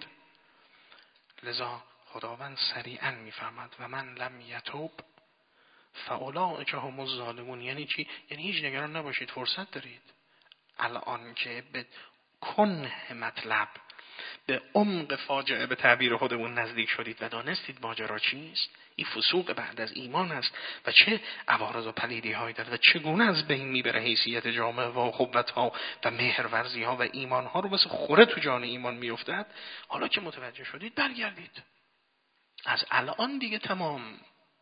لذا خداوند سریعا میفرماد و من لم یتوب فاولئک هم الظالمون. یعنی چی؟ یعنی هیچ نگران نباشید، فرصت دارید. الان که به کنه مطلب، به عمق فاجعه به تعبیر خودمون نزدیک شدید و دانستید ماجرا چیست، این فسوق بعد از ایمان است و چه عوارض و پلیدی هایی دارد و چگونه از بین میبره حیثیت جامعه و قوت ها و مهرورزی ها و ایمان ها رو مثل خوره تو جان ایمان میافتد. حالا که متوجه شدید برگردید. از الان دیگه تمام.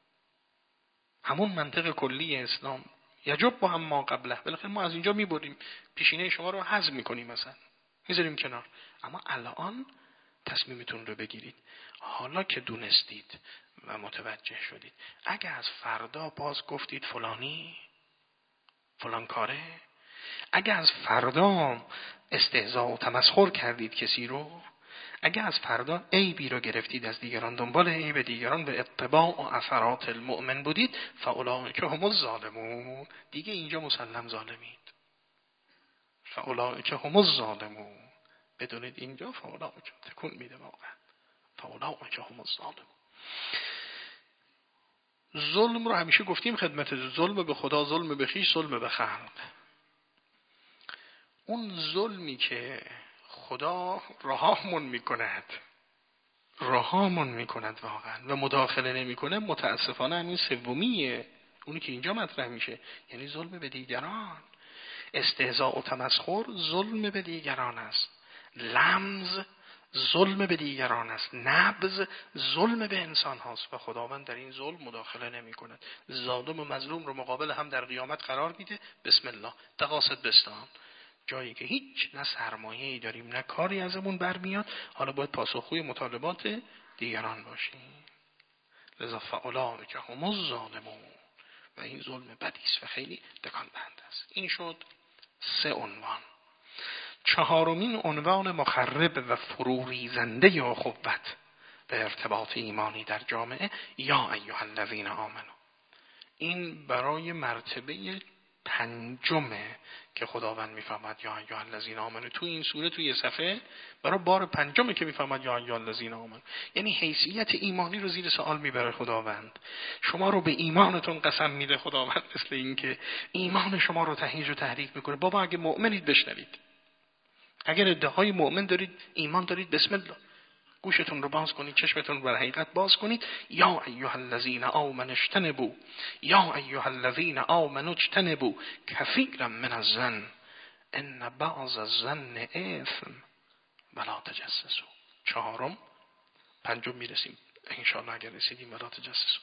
همون منطق کلی اسلام یجب با هم ما قبله، بالاخره ما از اینجا میبریم، پیشینه شما رو حذف میکنیم، مثلا میذاریم کنار، اما الان تصمیمتون رو بگیرید. حالا که دونستید و متوجه شدید، اگه از فردا باز گفتید فلانی فلان کاره، اگه از فردا استهزاء و تمسخر کردید کسی رو، اگه از فردا عیبی رو گرفتید از دیگران، دنبال عیب دیگران و اتباع و اثرات المؤمن بودید، فاولئک هم الظالمون، دیگه اینجا مسلم ظالمید. فاولئک هم الظالمون، بدونید اینجا فاولئک تکون میده واقعا، فاولئک هم الظالمون. ظلم رو همیشه گفتیم خدمت، ظلم به خدا، ظلم به خویش، ظلم به خلق. اون ظلمی که خدا رهامون میکند رهامون میکند واقعا و مداخله نمیکنه. متاسفانه همین سومیه، اونی که اینجا مطرح میشه، یعنی ظلم به دیگران. استهزاء و تمسخر ظلم به دیگران است، لمز ظلم به دیگران است، نبذ ظلم به انسان هاست و خداوند در این ظلم مداخله نمی کند. ظالم و مظلوم رو مقابل هم در قیامت قرار میده. بسم الله تقاصد بستان، جایی که هیچ نه سرمایه‌ای داریم نه کاری ازمون برمیاد، حالا باید پاسخگوی مطالبات دیگران باشیم. لذا فاولئک هم الظالمون، و این ظلم بدی است و خیلی تکان دهنده است. این شد 3 عنوان. 4مین عنوان مخرب و فروریزنده اخوت به ارتباط ایمانی در جامعه، یا ایها الذین آمنوا. این برای مرتبه 5 که خداوند میفرماد یا ایها الذین آمنوا تو این سوره، توی صفحه برای بار 5 که میفرماد یا ایها الذین آمنوا، یعنی حیثیت ایمانی رو زیر سوال میبره خداوند. شما رو به ایمانتون قسم میده خداوند، مثل این که ایمان شما رو تهییج و تحریک میکنه. بابا اگه مؤمنید بشنوید، اگر ادعای مؤمن دارید، ایمان دارید، بسم الله گوشتون رو باز کنید، چشمتون رو بر حقیقت باز کنید. یا ایها الذین آمنوا اجتنبوا، یا ایها الذین آمنوا اجتنبوا کثیرا من الظن ان بعض الظن اثم ولا تجسسوا. 4، 5 میرسیم ان شاء الله اگر رسیدیم. ولا تجسسوا،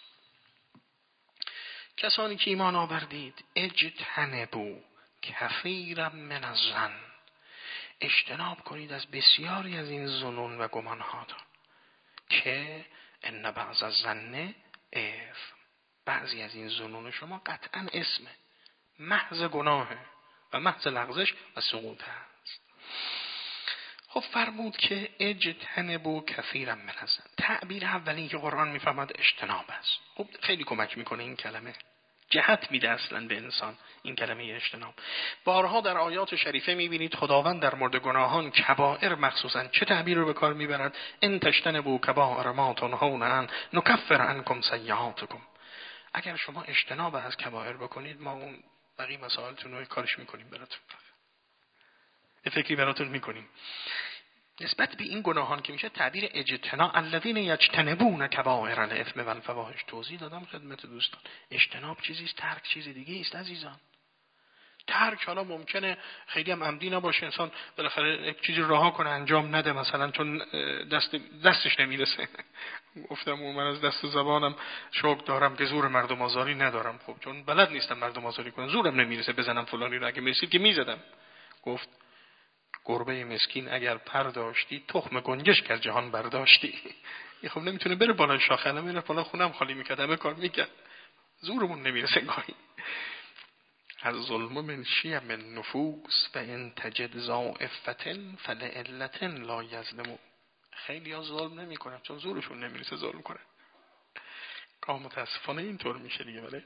کسانی که ایمان آوردید، اجتنبوا کثیرا من الظن، اجتناب کنید از بسیاری از این ظنون و گمانهاتون، که ان بعض الظن اثم، بعضی از این ظنون شما قطعا اسمه، محض گناهه و محض لغزش و سقوط هست. خب فرمود که اجتنبوا کثیرا من الظن. تعبیر اولی که قرآن میفهمد اجتناب است. خب خیلی کمک میکنه این کلمه، جهت میده اصلا به انسان این کلمه اجتناب. بارها در آیات شریفه میبینید خداوند در مورد گناهان کبائر مخصوصا چه تعبیر رو به کار میبرد؟ ان تجتنبوا کبائر ما تنهون عنه نکفر عنکم سیئاتکم. اگر شما اجتناب از کبائر بکنید، ما اون بقیه مسائلتون رو کارش میکنیم براتون، فکری براتون میکنیم. نسبت به این گناهان که میشه تعبیر اجتناب، الذین یجتنبون کبائر الاثم والفواحش، توضیح دادم خدمت دوستان. اجتناب چیزی است، ترک چیز دیگه است عزیزان. ترک حالا ممکنه خیلی هم عمدی نباشه، انسان بالاخره یک چیزی رها کنه انجام نده، مثلا چون دستش نمیرسه. گفتم من از دست زبانم شوق دارم که زور مردم آزاری ندارم. خب چون بلد نیستم مردم آزاری کنم، زورم نمیرسه بزنم فلانی رو، اگه میرسید که میزدم. گفت گربه مسکین اگر پر داشتی، تخم گنجشک از جهان برداشتی. خب نمیتونه بره بالای شاخه، نمیره بالا، خونم خالی میکرد، همه کار میکرد، زورمون نمیرسه گاهی. از ظلم من شیم النفوس و ان تجد ضعفة فلعلة لا یظلم. خیلی ها ظلم نمیکنن چون زورشون نمیرسه ظلم کنن. گاه متاسفانه اینطور میشه دیگه. ولی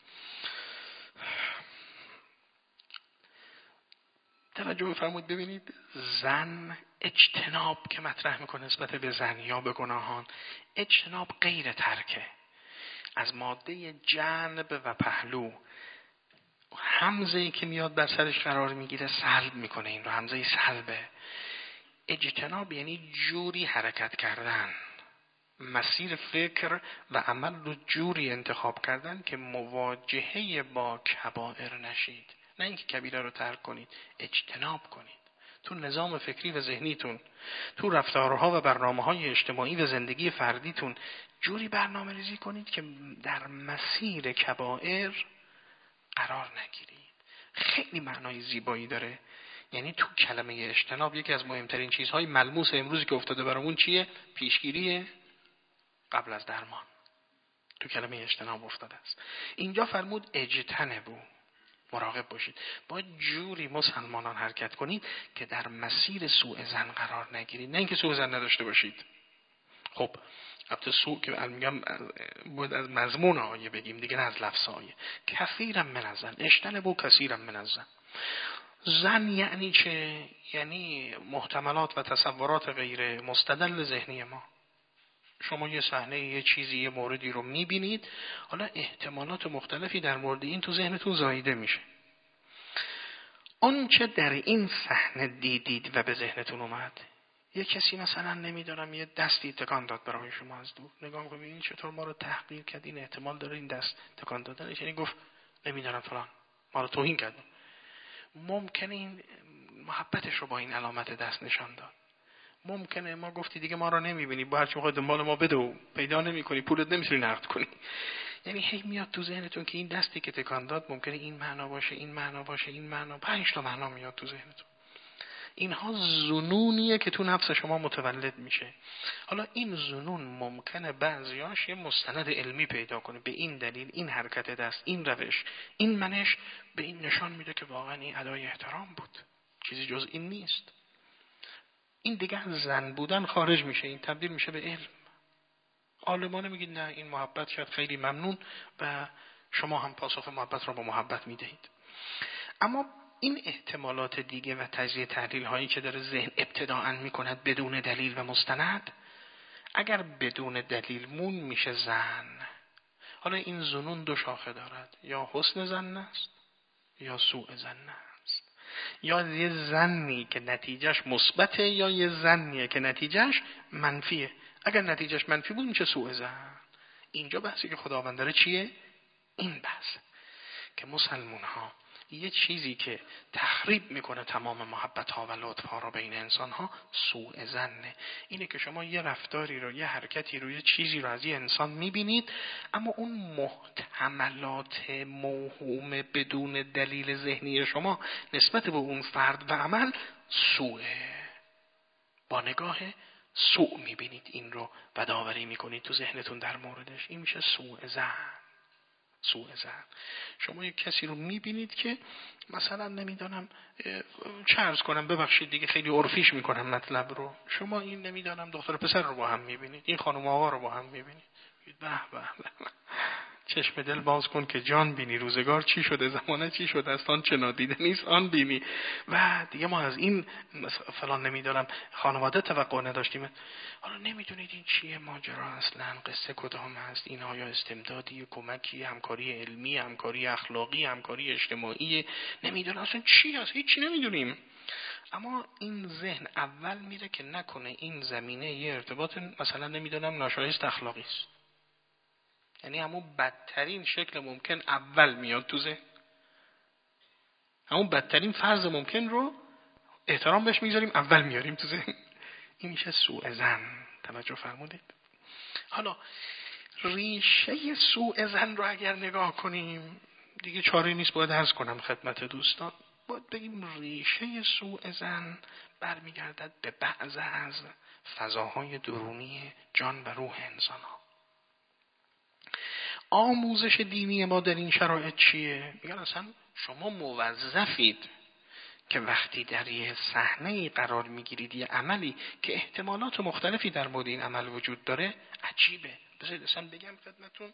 توجه بفرمایید ببینید، زن اجتناب که مطرح میکنه نسبت به زن یا به گناهان، اجتناب غیر ترکه. از ماده جنب و پهلو همزه‌ای که میاد بر سرش قرار میگیره سلب میکنه، این رو همزه سلبه. اجتناب یعنی جوری حرکت کردن، مسیر فکر و عمل رو جوری انتخاب کردن که مواجهه با کبائر نشید. نه اینکه کبیره رو ترک کنید، اجتناب کنید. تو نظام فکری و ذهنیتون، تو رفتارها و برنامه‌های اجتماعی و زندگی فردیتون جوری برنامه ریزی کنید که در مسیر کبائر قرار نگیرید. خیلی معنای زیبایی داره. یعنی تو کلمه اجتناب یکی از مهمترین چیزهای ملموس امروزی که افتاده برامون چیه؟ پیشگیری قبل از درمان. تو کلمه اجتناب افتاده است. اینجا فرمود اجتنبوا، مراقب باشید. باید جوری مسلمانان حرکت کنید که در مسیر سوء ظن قرار نگیرید، نه اینکه سوء ظن نداشته باشید. خب البته سوء که میگم باید از مضمون آیه بگیم دیگه، نه از لفظ آیه. کثیرا من الظن، اجتنبوا کثیرا من الظن. ظن یعنی چه؟ یعنی محتملات و تصورات غیر مستدل ذهنی ما. شما یه صحنه، یه چیزی، یه موردی رو میبینید، حالا احتمالات مختلفی در مورد این تو ذهنتون زاییده میشه. اون چه در این صحنه دیدید و به ذهنتون اومد، یه کسی مثلا نمیدونم یه دستی تکان داد برای شما از دور، نگاه می‌کنید این چطور ما رو تحقیر کرد، این احتمال داره این دست تکان دادنش یعنی گفت نمیدونم فلان، ما رو توهین کرد. ممکنه این محبتش رو با این علامت دست نشان داد. ممکنه ما گفتی دیگه ما رو نمیبینی، با هر چی می‌خوای دنبال ما بده و پیدا نمی‌کنی، پولت نمی‌تونی نقد کنی. یعنی هی میاد تو ذهنتون که این دستی که تکان داد ممکنه این معنا باشه، این معنا باشه، این معنا، 5 تا معنا میاد تو ذهنتون. اینها ظنونیه که تو نفس شما متولد میشه. حالا این ظنون ممکنه بعضیاش یه مستند علمی پیدا کنه، به این دلیل این حرکت دست، این روش، این منش به این نشان میده که واقعا این ادای احترام بود، چیزی جز این نیست. این دیگه از زن بودن خارج میشه، این تبدیل میشه به علم. عالمانه میگید نه این محبت شد، خیلی ممنون و شما هم پاسخ محبت رو با محبت میدهید. اما این احتمالات دیگه و تجزیه تحلیل هایی که داره ذهن ابتداءً میکند بدون دلیل و مستند، اگر بدون دلیل مون میشه زن. حالا این ظنون دو شاخه دارد، یا حسن ظن است یا سوء ظن است، یا یه ظنی که نتیجهش مثبته یا یه ظنیه که نتیجهش منفیه. اگر نتیجهش منفی بود میشه سوء ظن. اینجا بحثی که خداوند داره چیه؟ این بحث که مسلمون ها یه چیزی که تخریب میکنه تمام محبت ها و لطف ها رو بین انسان ها سوء ظنه. اینه که شما یه رفتاری رو، یه حرکتی رو، یه چیزی رو از یه انسان میبینید اما اون محتملات موهوم بدون دلیل ذهنی شما نسبت به اون فرد و عمل سوءه. با نگاه سوء میبینید این رو و داوری میکنید تو ذهنتون در موردش. این میشه سوء ظن. سوء ظن. شما یک کسی رو میبینید که مثلا نمیدانم چه عرض کنم، ببخشید دیگه خیلی عرفیش میکنم مطلب رو، شما این نمیدانم دختر پسر رو با هم میبینید، این خانم آقا رو با هم میبینید، به به به چشم دل باز کن که جان بینی، روزگار چی شده، زمانه چی شده است، آن چه نادیده نیست آن بینی. و دیگه ما از این فلان نمیدارم خانواده توقع نداشتیم. حالا نمیدونید این چیه ماجرا، اصلا قصه کدام است، این آیا استمدادی، کمکی، همکاری علمی، همکاری اخلاقی، همکاری اجتماعی، نمیدونم اصلا چی است، هیچی نمیدونیم. اما این ذهن اول میره که نکنه این زمینه یه ارتباط مثلا نمیدونم ناشایست اخلاقی است، یعنی همون بدترین شکل ممکن اول میاد تو ذهن، همون بدترین فرض ممکن رو احترام بهش میذاریم اول میاریم تو ذهن. این میشه سوء ظن. توجه فرمودید؟ حالا ریشه سوء ظن رو اگر نگاه کنیم دیگه چاره نیست، باید عرض کنم خدمت دوستان، باید بگیم ریشه سوء ظن برمیگردد به بعض از فضاهای درونی جان و روح انسان ها. آموزش دینی ما در این شرایط چیه؟ میگن اصلا شما موظفید که وقتی در یه صحنه‌ای قرار میگیرید، یه عملی که احتمالات مختلفی در مورد این عمل وجود داره، عجیبه. بذارید اصلا بگم خدمتون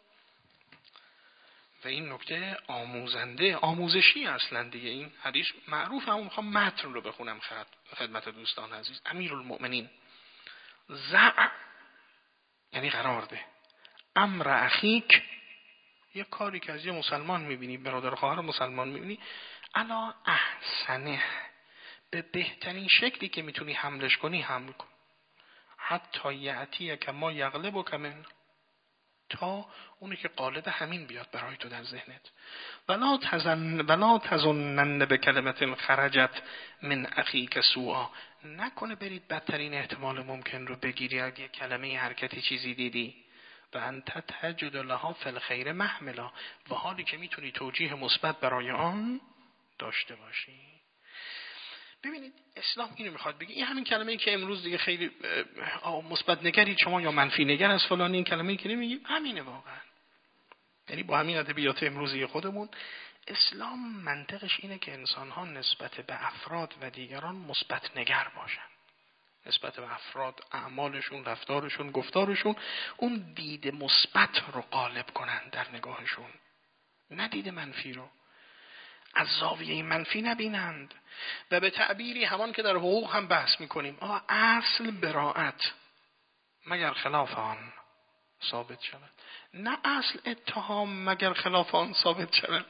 و این نکته آموزنده، آموزشی اصلا دیگه. این حدیث معروف، همون میخوام متن رو بخونم خدمت دوستان عزیز. امیرالمؤمنین زع یعنی قرار ده، امر اخیک، یه کاری که از یه مسلمان میبینی، برادر خواهر مسلمان میبینی، الا احسنه، به بهترین شکلی که میتونی حملش کنی حمل کن، حتی یعطیه که ما یغلب و کمن، تا اونی که قالب همین بیاد برای تو در ذهنت. ولا تظنن به کلمت خرجت من اخیک سوءا، نکنه برید بدترین احتمال ممکن رو بگیری اگه کلمه حرکتی چیزی دیدی، و انت تجد لها فی الخیر محملا، و حالی که میتونی توجیه مثبت برای آن داشته باشی. ببینید اسلام اینو میخواد بگه. این همین کلمه‌ای که امروز دیگه خیلی مثبت نگرید شما یا منفی نگر از فلان، این کلمه‌ای که نمیگیم همینه واقعا. یعنی با همین ادبیات امروزی خودمون، اسلام منطقش اینه که انسان‌ها نسبت به افراد و دیگران مثبت نگر باشن. نسبت به افراد، اعمالشون، رفتارشون، گفتارشون، اون دید مثبت رو غالب کنن در نگاهشون، نه دید منفی رو از زاویه منفی نبینند. و به تعبیری همان که در حقوق هم بحث میکنیم، اصل براءت مگر خلاف آن ثابت شود، نه اصل اتهام مگر خلاف آن ثابت شود.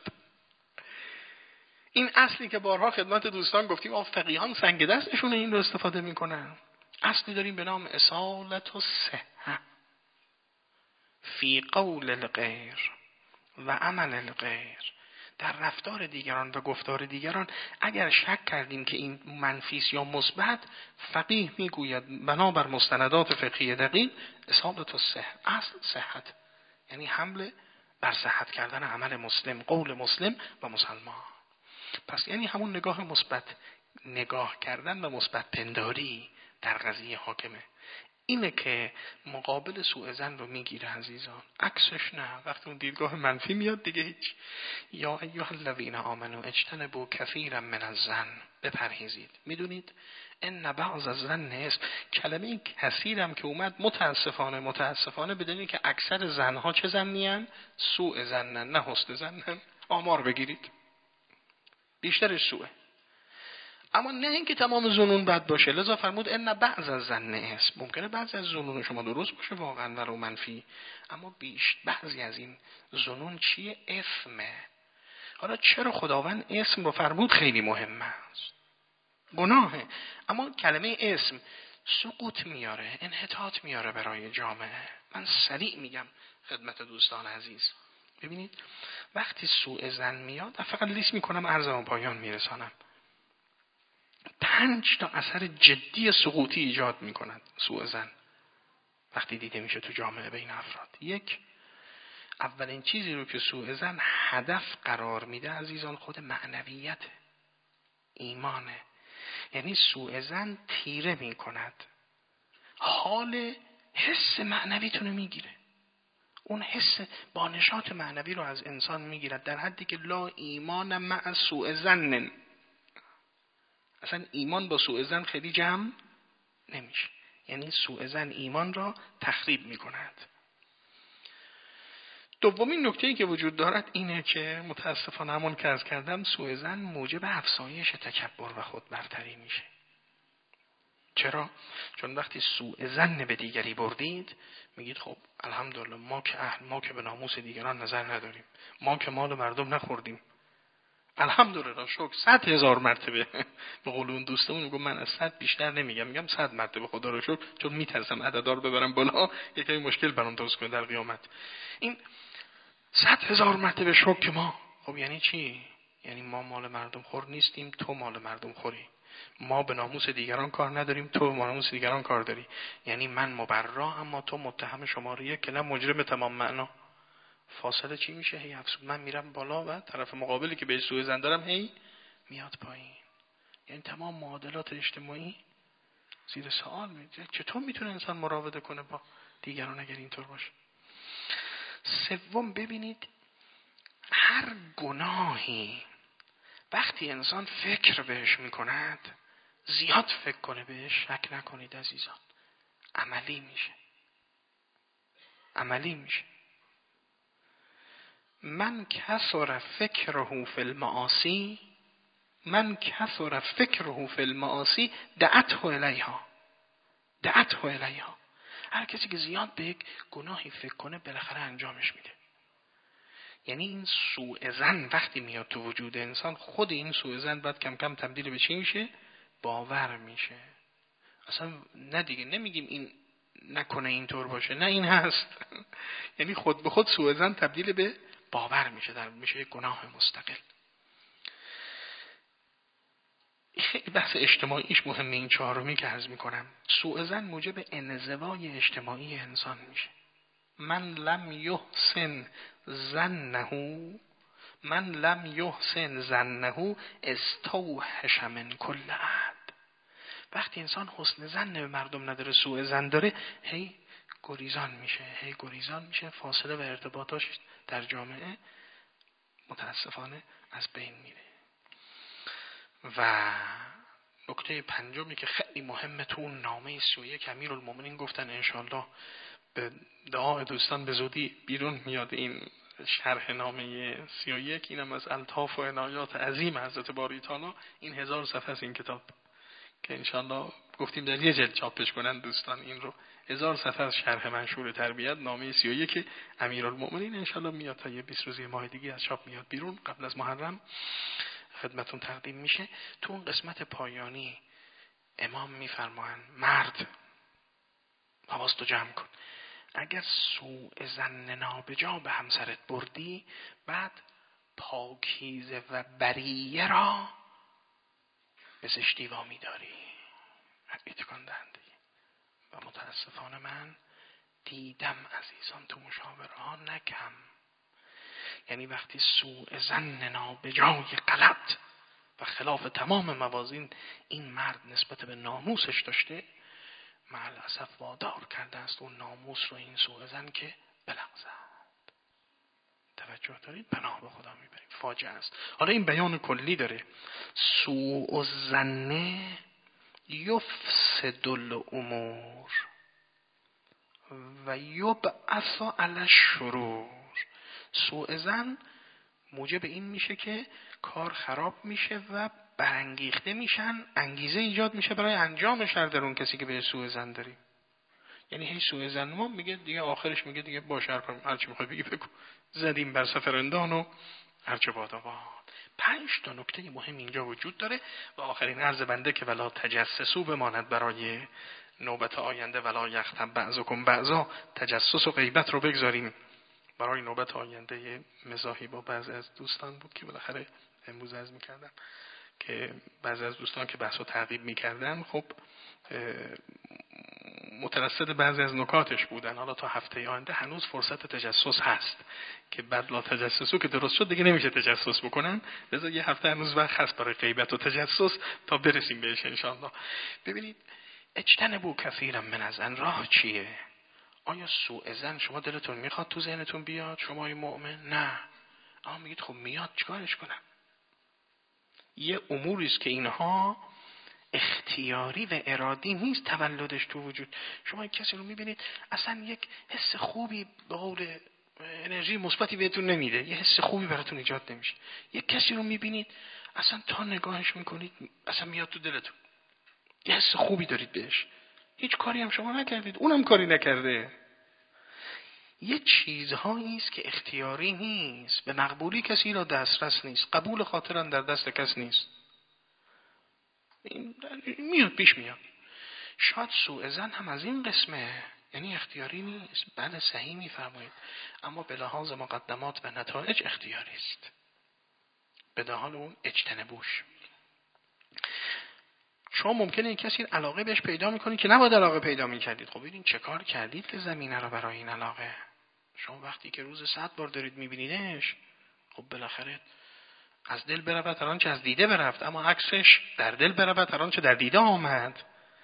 این اصلی که بارها خدمت دوستان گفتیم، فقیهان سنگ دستشون این رو استفاده میکنن. اصلی داریم به نام اصالت الصحة فی قول الغیر و عمل الغیر. در رفتار دیگران و گفتار دیگران اگر شک کردیم که این منفی است یا مثبت، فقیه میگوید بنابر مستندات فقهی دقیق اصالت الصحة، اصل صحت، یعنی حمل بر صحت کردن عمل مسلم، قول مسلم و مسلمان. پس یعنی همون نگاه مثبت، نگاه کردن و مثبت پنداری در قضیه حاکمه. اینه که مقابل سوء ظن رو میگیره عزیزان. عکسش نه، وقتی اون دیدگاه منفی میاد دیگه هیچ. یا ایها الذین آمنوا اجتنبوا کثیرا من الظن، بپرهیزید. میدونید ان بعض الظن است. کلمه کثیرم که اومد متاسفانه بدونید که اکثر ظنها چه ظنیان؟ سوء ظنن، نه حسن ظنن. آمار بگیرید بیشترش سوءه. اما نه اینکه تمام ظنون بد باشه، لذا فرمود ان بعض الظن است. ممکنه بعضی از ظنون شما درست باشه واقعا ولو منفی، اما بعضی از این ظنون چیه؟ اثمه. حالا چرا خداوند اسم رو فرمود؟ خیلی مهمه است، گناهه. اما کلمه اسم سقوط میاره، انحطاط میاره برای جامعه. من سریع میگم خدمت دوستان عزیز، ببینید وقتی سوء ظن میاد، فقط لیست میکنم عرضم پایان میرسانم، 5 تا اثر جدی سقوطی ایجاد میکند سوء ظن وقتی دیده میشه تو جامعه بین افراد. یک، اولین چیزی رو که سوء ظن هدف قرار میده عزیزان خود معنویت، ایمانه. یعنی سوء ظن تیره میکند، حال حس معنویتونو میگیره، اون حس بانشات معنوی رو از انسان میگیرد، در حدی که لا ایمان مع سوء ظن. اصلا ایمان با سوء ظن خیلی جمع نمیشه. یعنی سوء ظن ایمان را تخریب میکند. دومین نکته‌ای که وجود دارد اینه که متاسفانه همون که عرض کردم سوء ظن موجب افزایش تکبر و خودبرتری میشه. چرا؟ چون وقتی سوء ظن به دیگری بردید میگید خب الحمدلله ما که به ناموس دیگران نظر نداریم، ما که مال مردم نخوردیم، الحمدلله شکر 100,000 مرتبه. به قول اون دوستمون میگم من از 100 بیشتر نمیگم، میگم 100 مرتبه خدا رو شکر، چون میترسم عددار ببرم بالا یکی مشکل برام درست کنه در قیامت. این 100,000 مرتبه شکر که ما، خب یعنی چی؟ یعنی ما مال مردم خور نیستیم، تو مال مردم خوری. ما به ناموس دیگران کار نداریم، تو به ناموس دیگران کار داری. یعنی من مبرا اما تو متهم شماره 1 که نه مجرم تمام معنا. فاصله چی میشه؟ هی افسود من میرم بالا و طرف مقابلی که به سوء ظن دارم هی میاد پایین. یعنی تمام معادلات اجتماعی زیر سوال میاد. چطور میتونه انسان مراوده کنه با دیگران اگر اینطور باشه؟ سوم، ببینید هر گناهی وقتی انسان فکر بهش میکند، زیاد فکر کنه بهش، شک نکنید عزیزان، عملی میشه. من کثر فکره فی المعاصی دعته الیها. هر کسی که زیاد به یک گناهی فکر کنه بالاخره انجامش میده. یعنی این سوء ظن وقتی میاد تو وجود انسان، خود این سوء ظن بعد کم کم تبدیل به چی میشه؟ باور میشه. اصلا نه دیگه نمیگیم این نکنه اینطور باشه، نه این هست. یعنی خود به خود سوء ظن تبدیل به باور میشه، میشه یک گناه مستقل. خیلی بحث اجتماعیش مهمه. این چهارمی که عرض میکنم، سوء ظن موجب انزوای اجتماعی انسان میشه. من لم یحسن ظنه استوحش من کل احد. وقتی انسان حسن ظن به مردم نداره، سوء ظن داره، هی گریزان میشه، فاصله و ارتباطاش در جامعه متاسفانه از بین میره. و نکته پنجمی که خیلی مهمه تو اون نامه 31 امیرالمومنین گفتن انشالله به دعای دوستان به زودی بیرون میاد این شرح نامه 31، اینم از الطاف و عنایات عظیم حضرت باری تعالی. این 1000 صفحه است این کتاب که انشالله گفتیم در یه جلد چاپش کنن دوستان. این رو 1000 صفحه از شرح منشور تربیت نامه 31 امیرالمومنین انشالله میاد تا یه 20 روز ماه دیگه از چاپ میاد بیرون، قبل از محرم خدمتون تقدیم میشه. تو اون قسمت پایانی امام میفرمایند مرد حواستو جمع کن، اگر سوء ظن نابجا به همسرت بردی، بعد پاکیزه و بریه را به زشتی وامی داری. اتکان دهنده. و متاسفانه من دیدم عزیزان تو مشاوره ها نکم، یعنی وقتی سوء ظن نابجای غلط و خلاف تمام موازین این مرد نسبت به ناموسش داشته، مع الاسف وادار کرده است اون ناموس رو این سوء ظن که بلغزد. توجه دارید؟ پناه به خدا میبریم، فاجعه است. حالا این بیان کلی داره: سوء الظن یفسد الامور و یبعث علی الشرور. سوء ظن موجب این میشه که کار خراب میشه و برانگیخته میشن، انگیزه ایجاد میشه برای انجام شر در اون کسی که به سوء ظن داریم. یعنی هی سوء ظن ما میگه دیگه، آخرش میگه دیگه باشه هر چی میخوای بگو، زدیم بر سفرندان و هرچه باداباد. 5 تا نکته مهم اینجا وجود داره و آخرین عرض بنده که ولا تجسسو بماند برای نوبت آینده، ولا یغتب بعضکم بعضا، تجسس و غیبت رو بگذاریم برای نوبت آینده. مزاحی با بعضی از دوستان بود که بالاخره امروز عرض میکردم که بعضی از دوستان که بحث و تعقیب میکردن، خب مترصد بعضی از نکاتش بودن. حالا تا هفته آینده هنوز فرصت تجسس هست که بعد لا تجسسو که درست شد دیگه نمیشه تجسس بکنن، لذا یه هفته هنوز وقت هست برای غیبت و تجسس تا برسیم بهش انشاءالله. ببینید اجتنبوا کثیرا من الظن، راه چیه؟ آیا سوء ظن شما دلتون میخواد تو ذهنتون بیاد شما مؤمن؟ نه. اما میگید خب میاد چیکارش کنم؟ یه اموری است که اینها اختیاری و ارادی نیست تولدش تو وجود. شما یک کسی رو میبینید اصلا یک حس خوبی به قول انرژی مثبتی بهتون نمیده، یه حس خوبی براتون ایجاد نمیشه. یک کسی رو میبینید اصلا تا نگاهش میکنید اصلا میاد تو دلتون، یه حس خوبی دارید بهش، هیچ کاری هم شما نکردید اونم کاری نکرده. یه چیزهایی است که اختیاری نیست، به مقبولی کسی را دسترس نیست، قبول خاطران در دست کس نیست، میاد پیش میاد. شاید سوء ظن هم از این قسمه، یعنی اختیاری نیست. بله صحیح میفرمایید، اما به لحاظ مقدمات و نتایج اختیاری است. به حال اون اجتنبوش. شما ممکنه این کسی علاقه بهش پیدا میکنید که نباید علاقه پیدا میکردید. خب ببین چه کار کردید که زمینه رو برای این علاقه. شما وقتی که روز 100 بار دارید میبینیدش، خب بالاخره از دل برود هر آنچه از دیده برفت، اما عکسش در دل برود هر آنچه در دیده آمد.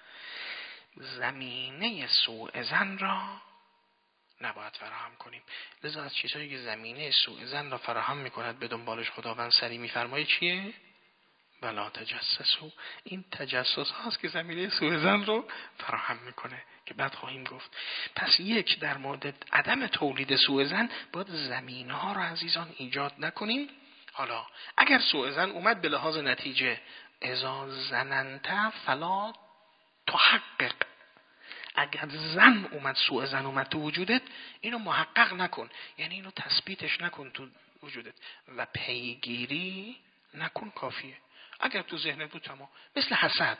زمینه سوء ظن را نباید فراهم کنیم. لذا از چیزهایی که زمینه سوء ظن را فراهم میکند به دنبالش خداوند سری میفرماید چیه؟ ولا تجسسوا. این تجسس هاست که زمینه سوء ظن رو فراهم میکنه که بعد خواهیم گفت. پس یک، در مورد عدم تولید سوء ظن باید زمینه ها رو عزیزان ایجاد نکنیم. حالا اگر سوء ظن اومد به لحاظ نتیجه، اذا ظننت فلا تحقق، اگر ظن اومد سوء ظن اومد تو وجودت، اینو محقق نکن، یعنی اینو تثبیتش نکن تو وجودت و پیگیری نکن، کافیه. اگر تو ذهنت بود تمام. مثل حسد،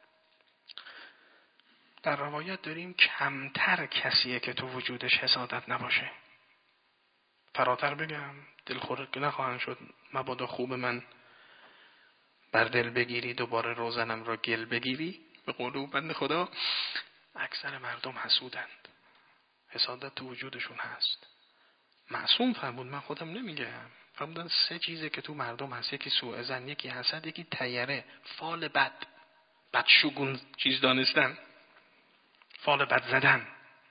در روایت داریم کمتر کسیه که تو وجودش حسادت نباشه. فراتر بگم دلخور که نخواهند شد، مبادا خوب من بر دل بگیری دوباره روزنم را گل بگیری. به قول او بنده خدا اکثر مردم حسودند، حسادت تو وجودشون هست. معصوم فرمود، من خودم نمیگم، فرمودن 3 چیزه که تو مردم هست: یکی سوء ظن، یکی حسد، یکی طیره، فال بد، بدشگون چیز دانستن، فال بد زدن.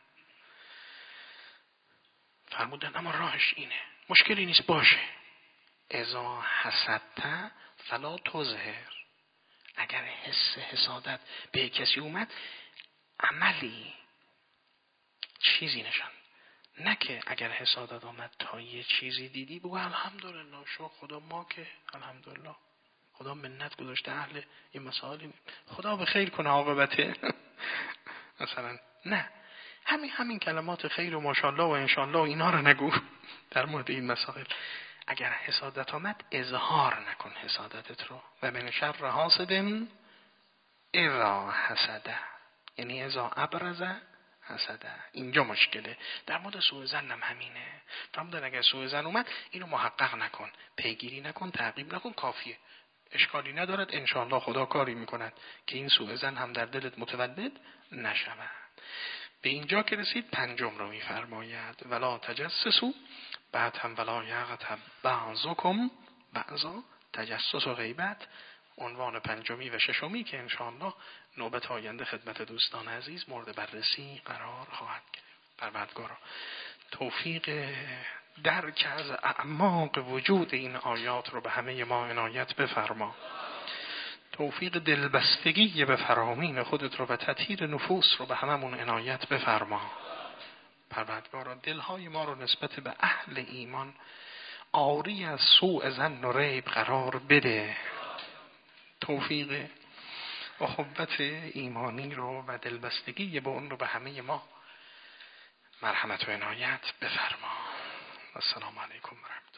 فرمودن اما راهش اینه، مشکلی نیست، باشه. اذا حسدت فلا تظهر، اگر حس حسادت به کسی اومد، عملی چیزی نشان، نه که اگر حسادت آمد تا یه چیزی دیدی بگو الحمدلله، شو خدا ما که الحمدلله خدا منت گذاشته اهل این مسائل، خدا به خیر کنه عاقبته مثلا. نه، همین کلمات خیر و ماشاءالله و انشاءالله و اینا رو نگو در مورد این مسائل. اگر حسادت آمد اظهار نکن حسادتت رو. و من شر حاسد اذا حسده، یعنی اذا ابرز حسده. اینجا مشکله. در مورد سوء ظن هم همینه. فرمودن اگر سوء ظن اومد اینو محقق نکن، پیگیری نکن، تعقیب نکن، کافیه، اشکالی ندارد، انشاءالله خدا کاری میکند که این سوء ظن هم در دلت متولد نشود. به اینجا که رسید پنجم رو میفرماید ولا تجسسوا، بعد هم ولا یغتب بعضکم بعضا، تجسس و غیبت عنوان پنجمی و ششمی که انشاءالله نوبت آینده خدمت دوستان عزیز مورد بررسی قرار خواهد گرفت. پروردگارا توفیق درک از اعماق وجود این آیات رو به همه ما عنایت بفرما. توفیق دلبستگی به فرامین خودت رو و تطهیر نفوس رو به هممون عنایت بفرما. پروردگارا دلهای ما رو نسبت به اهل ایمان عاری از سوء ظن و ریب قرار بده. توفیق اخوت ایمانی رو و دلبستگی به اون رو به همه ما مرحمت و عنایت بفرما. السلام علیکم و رحمت الله.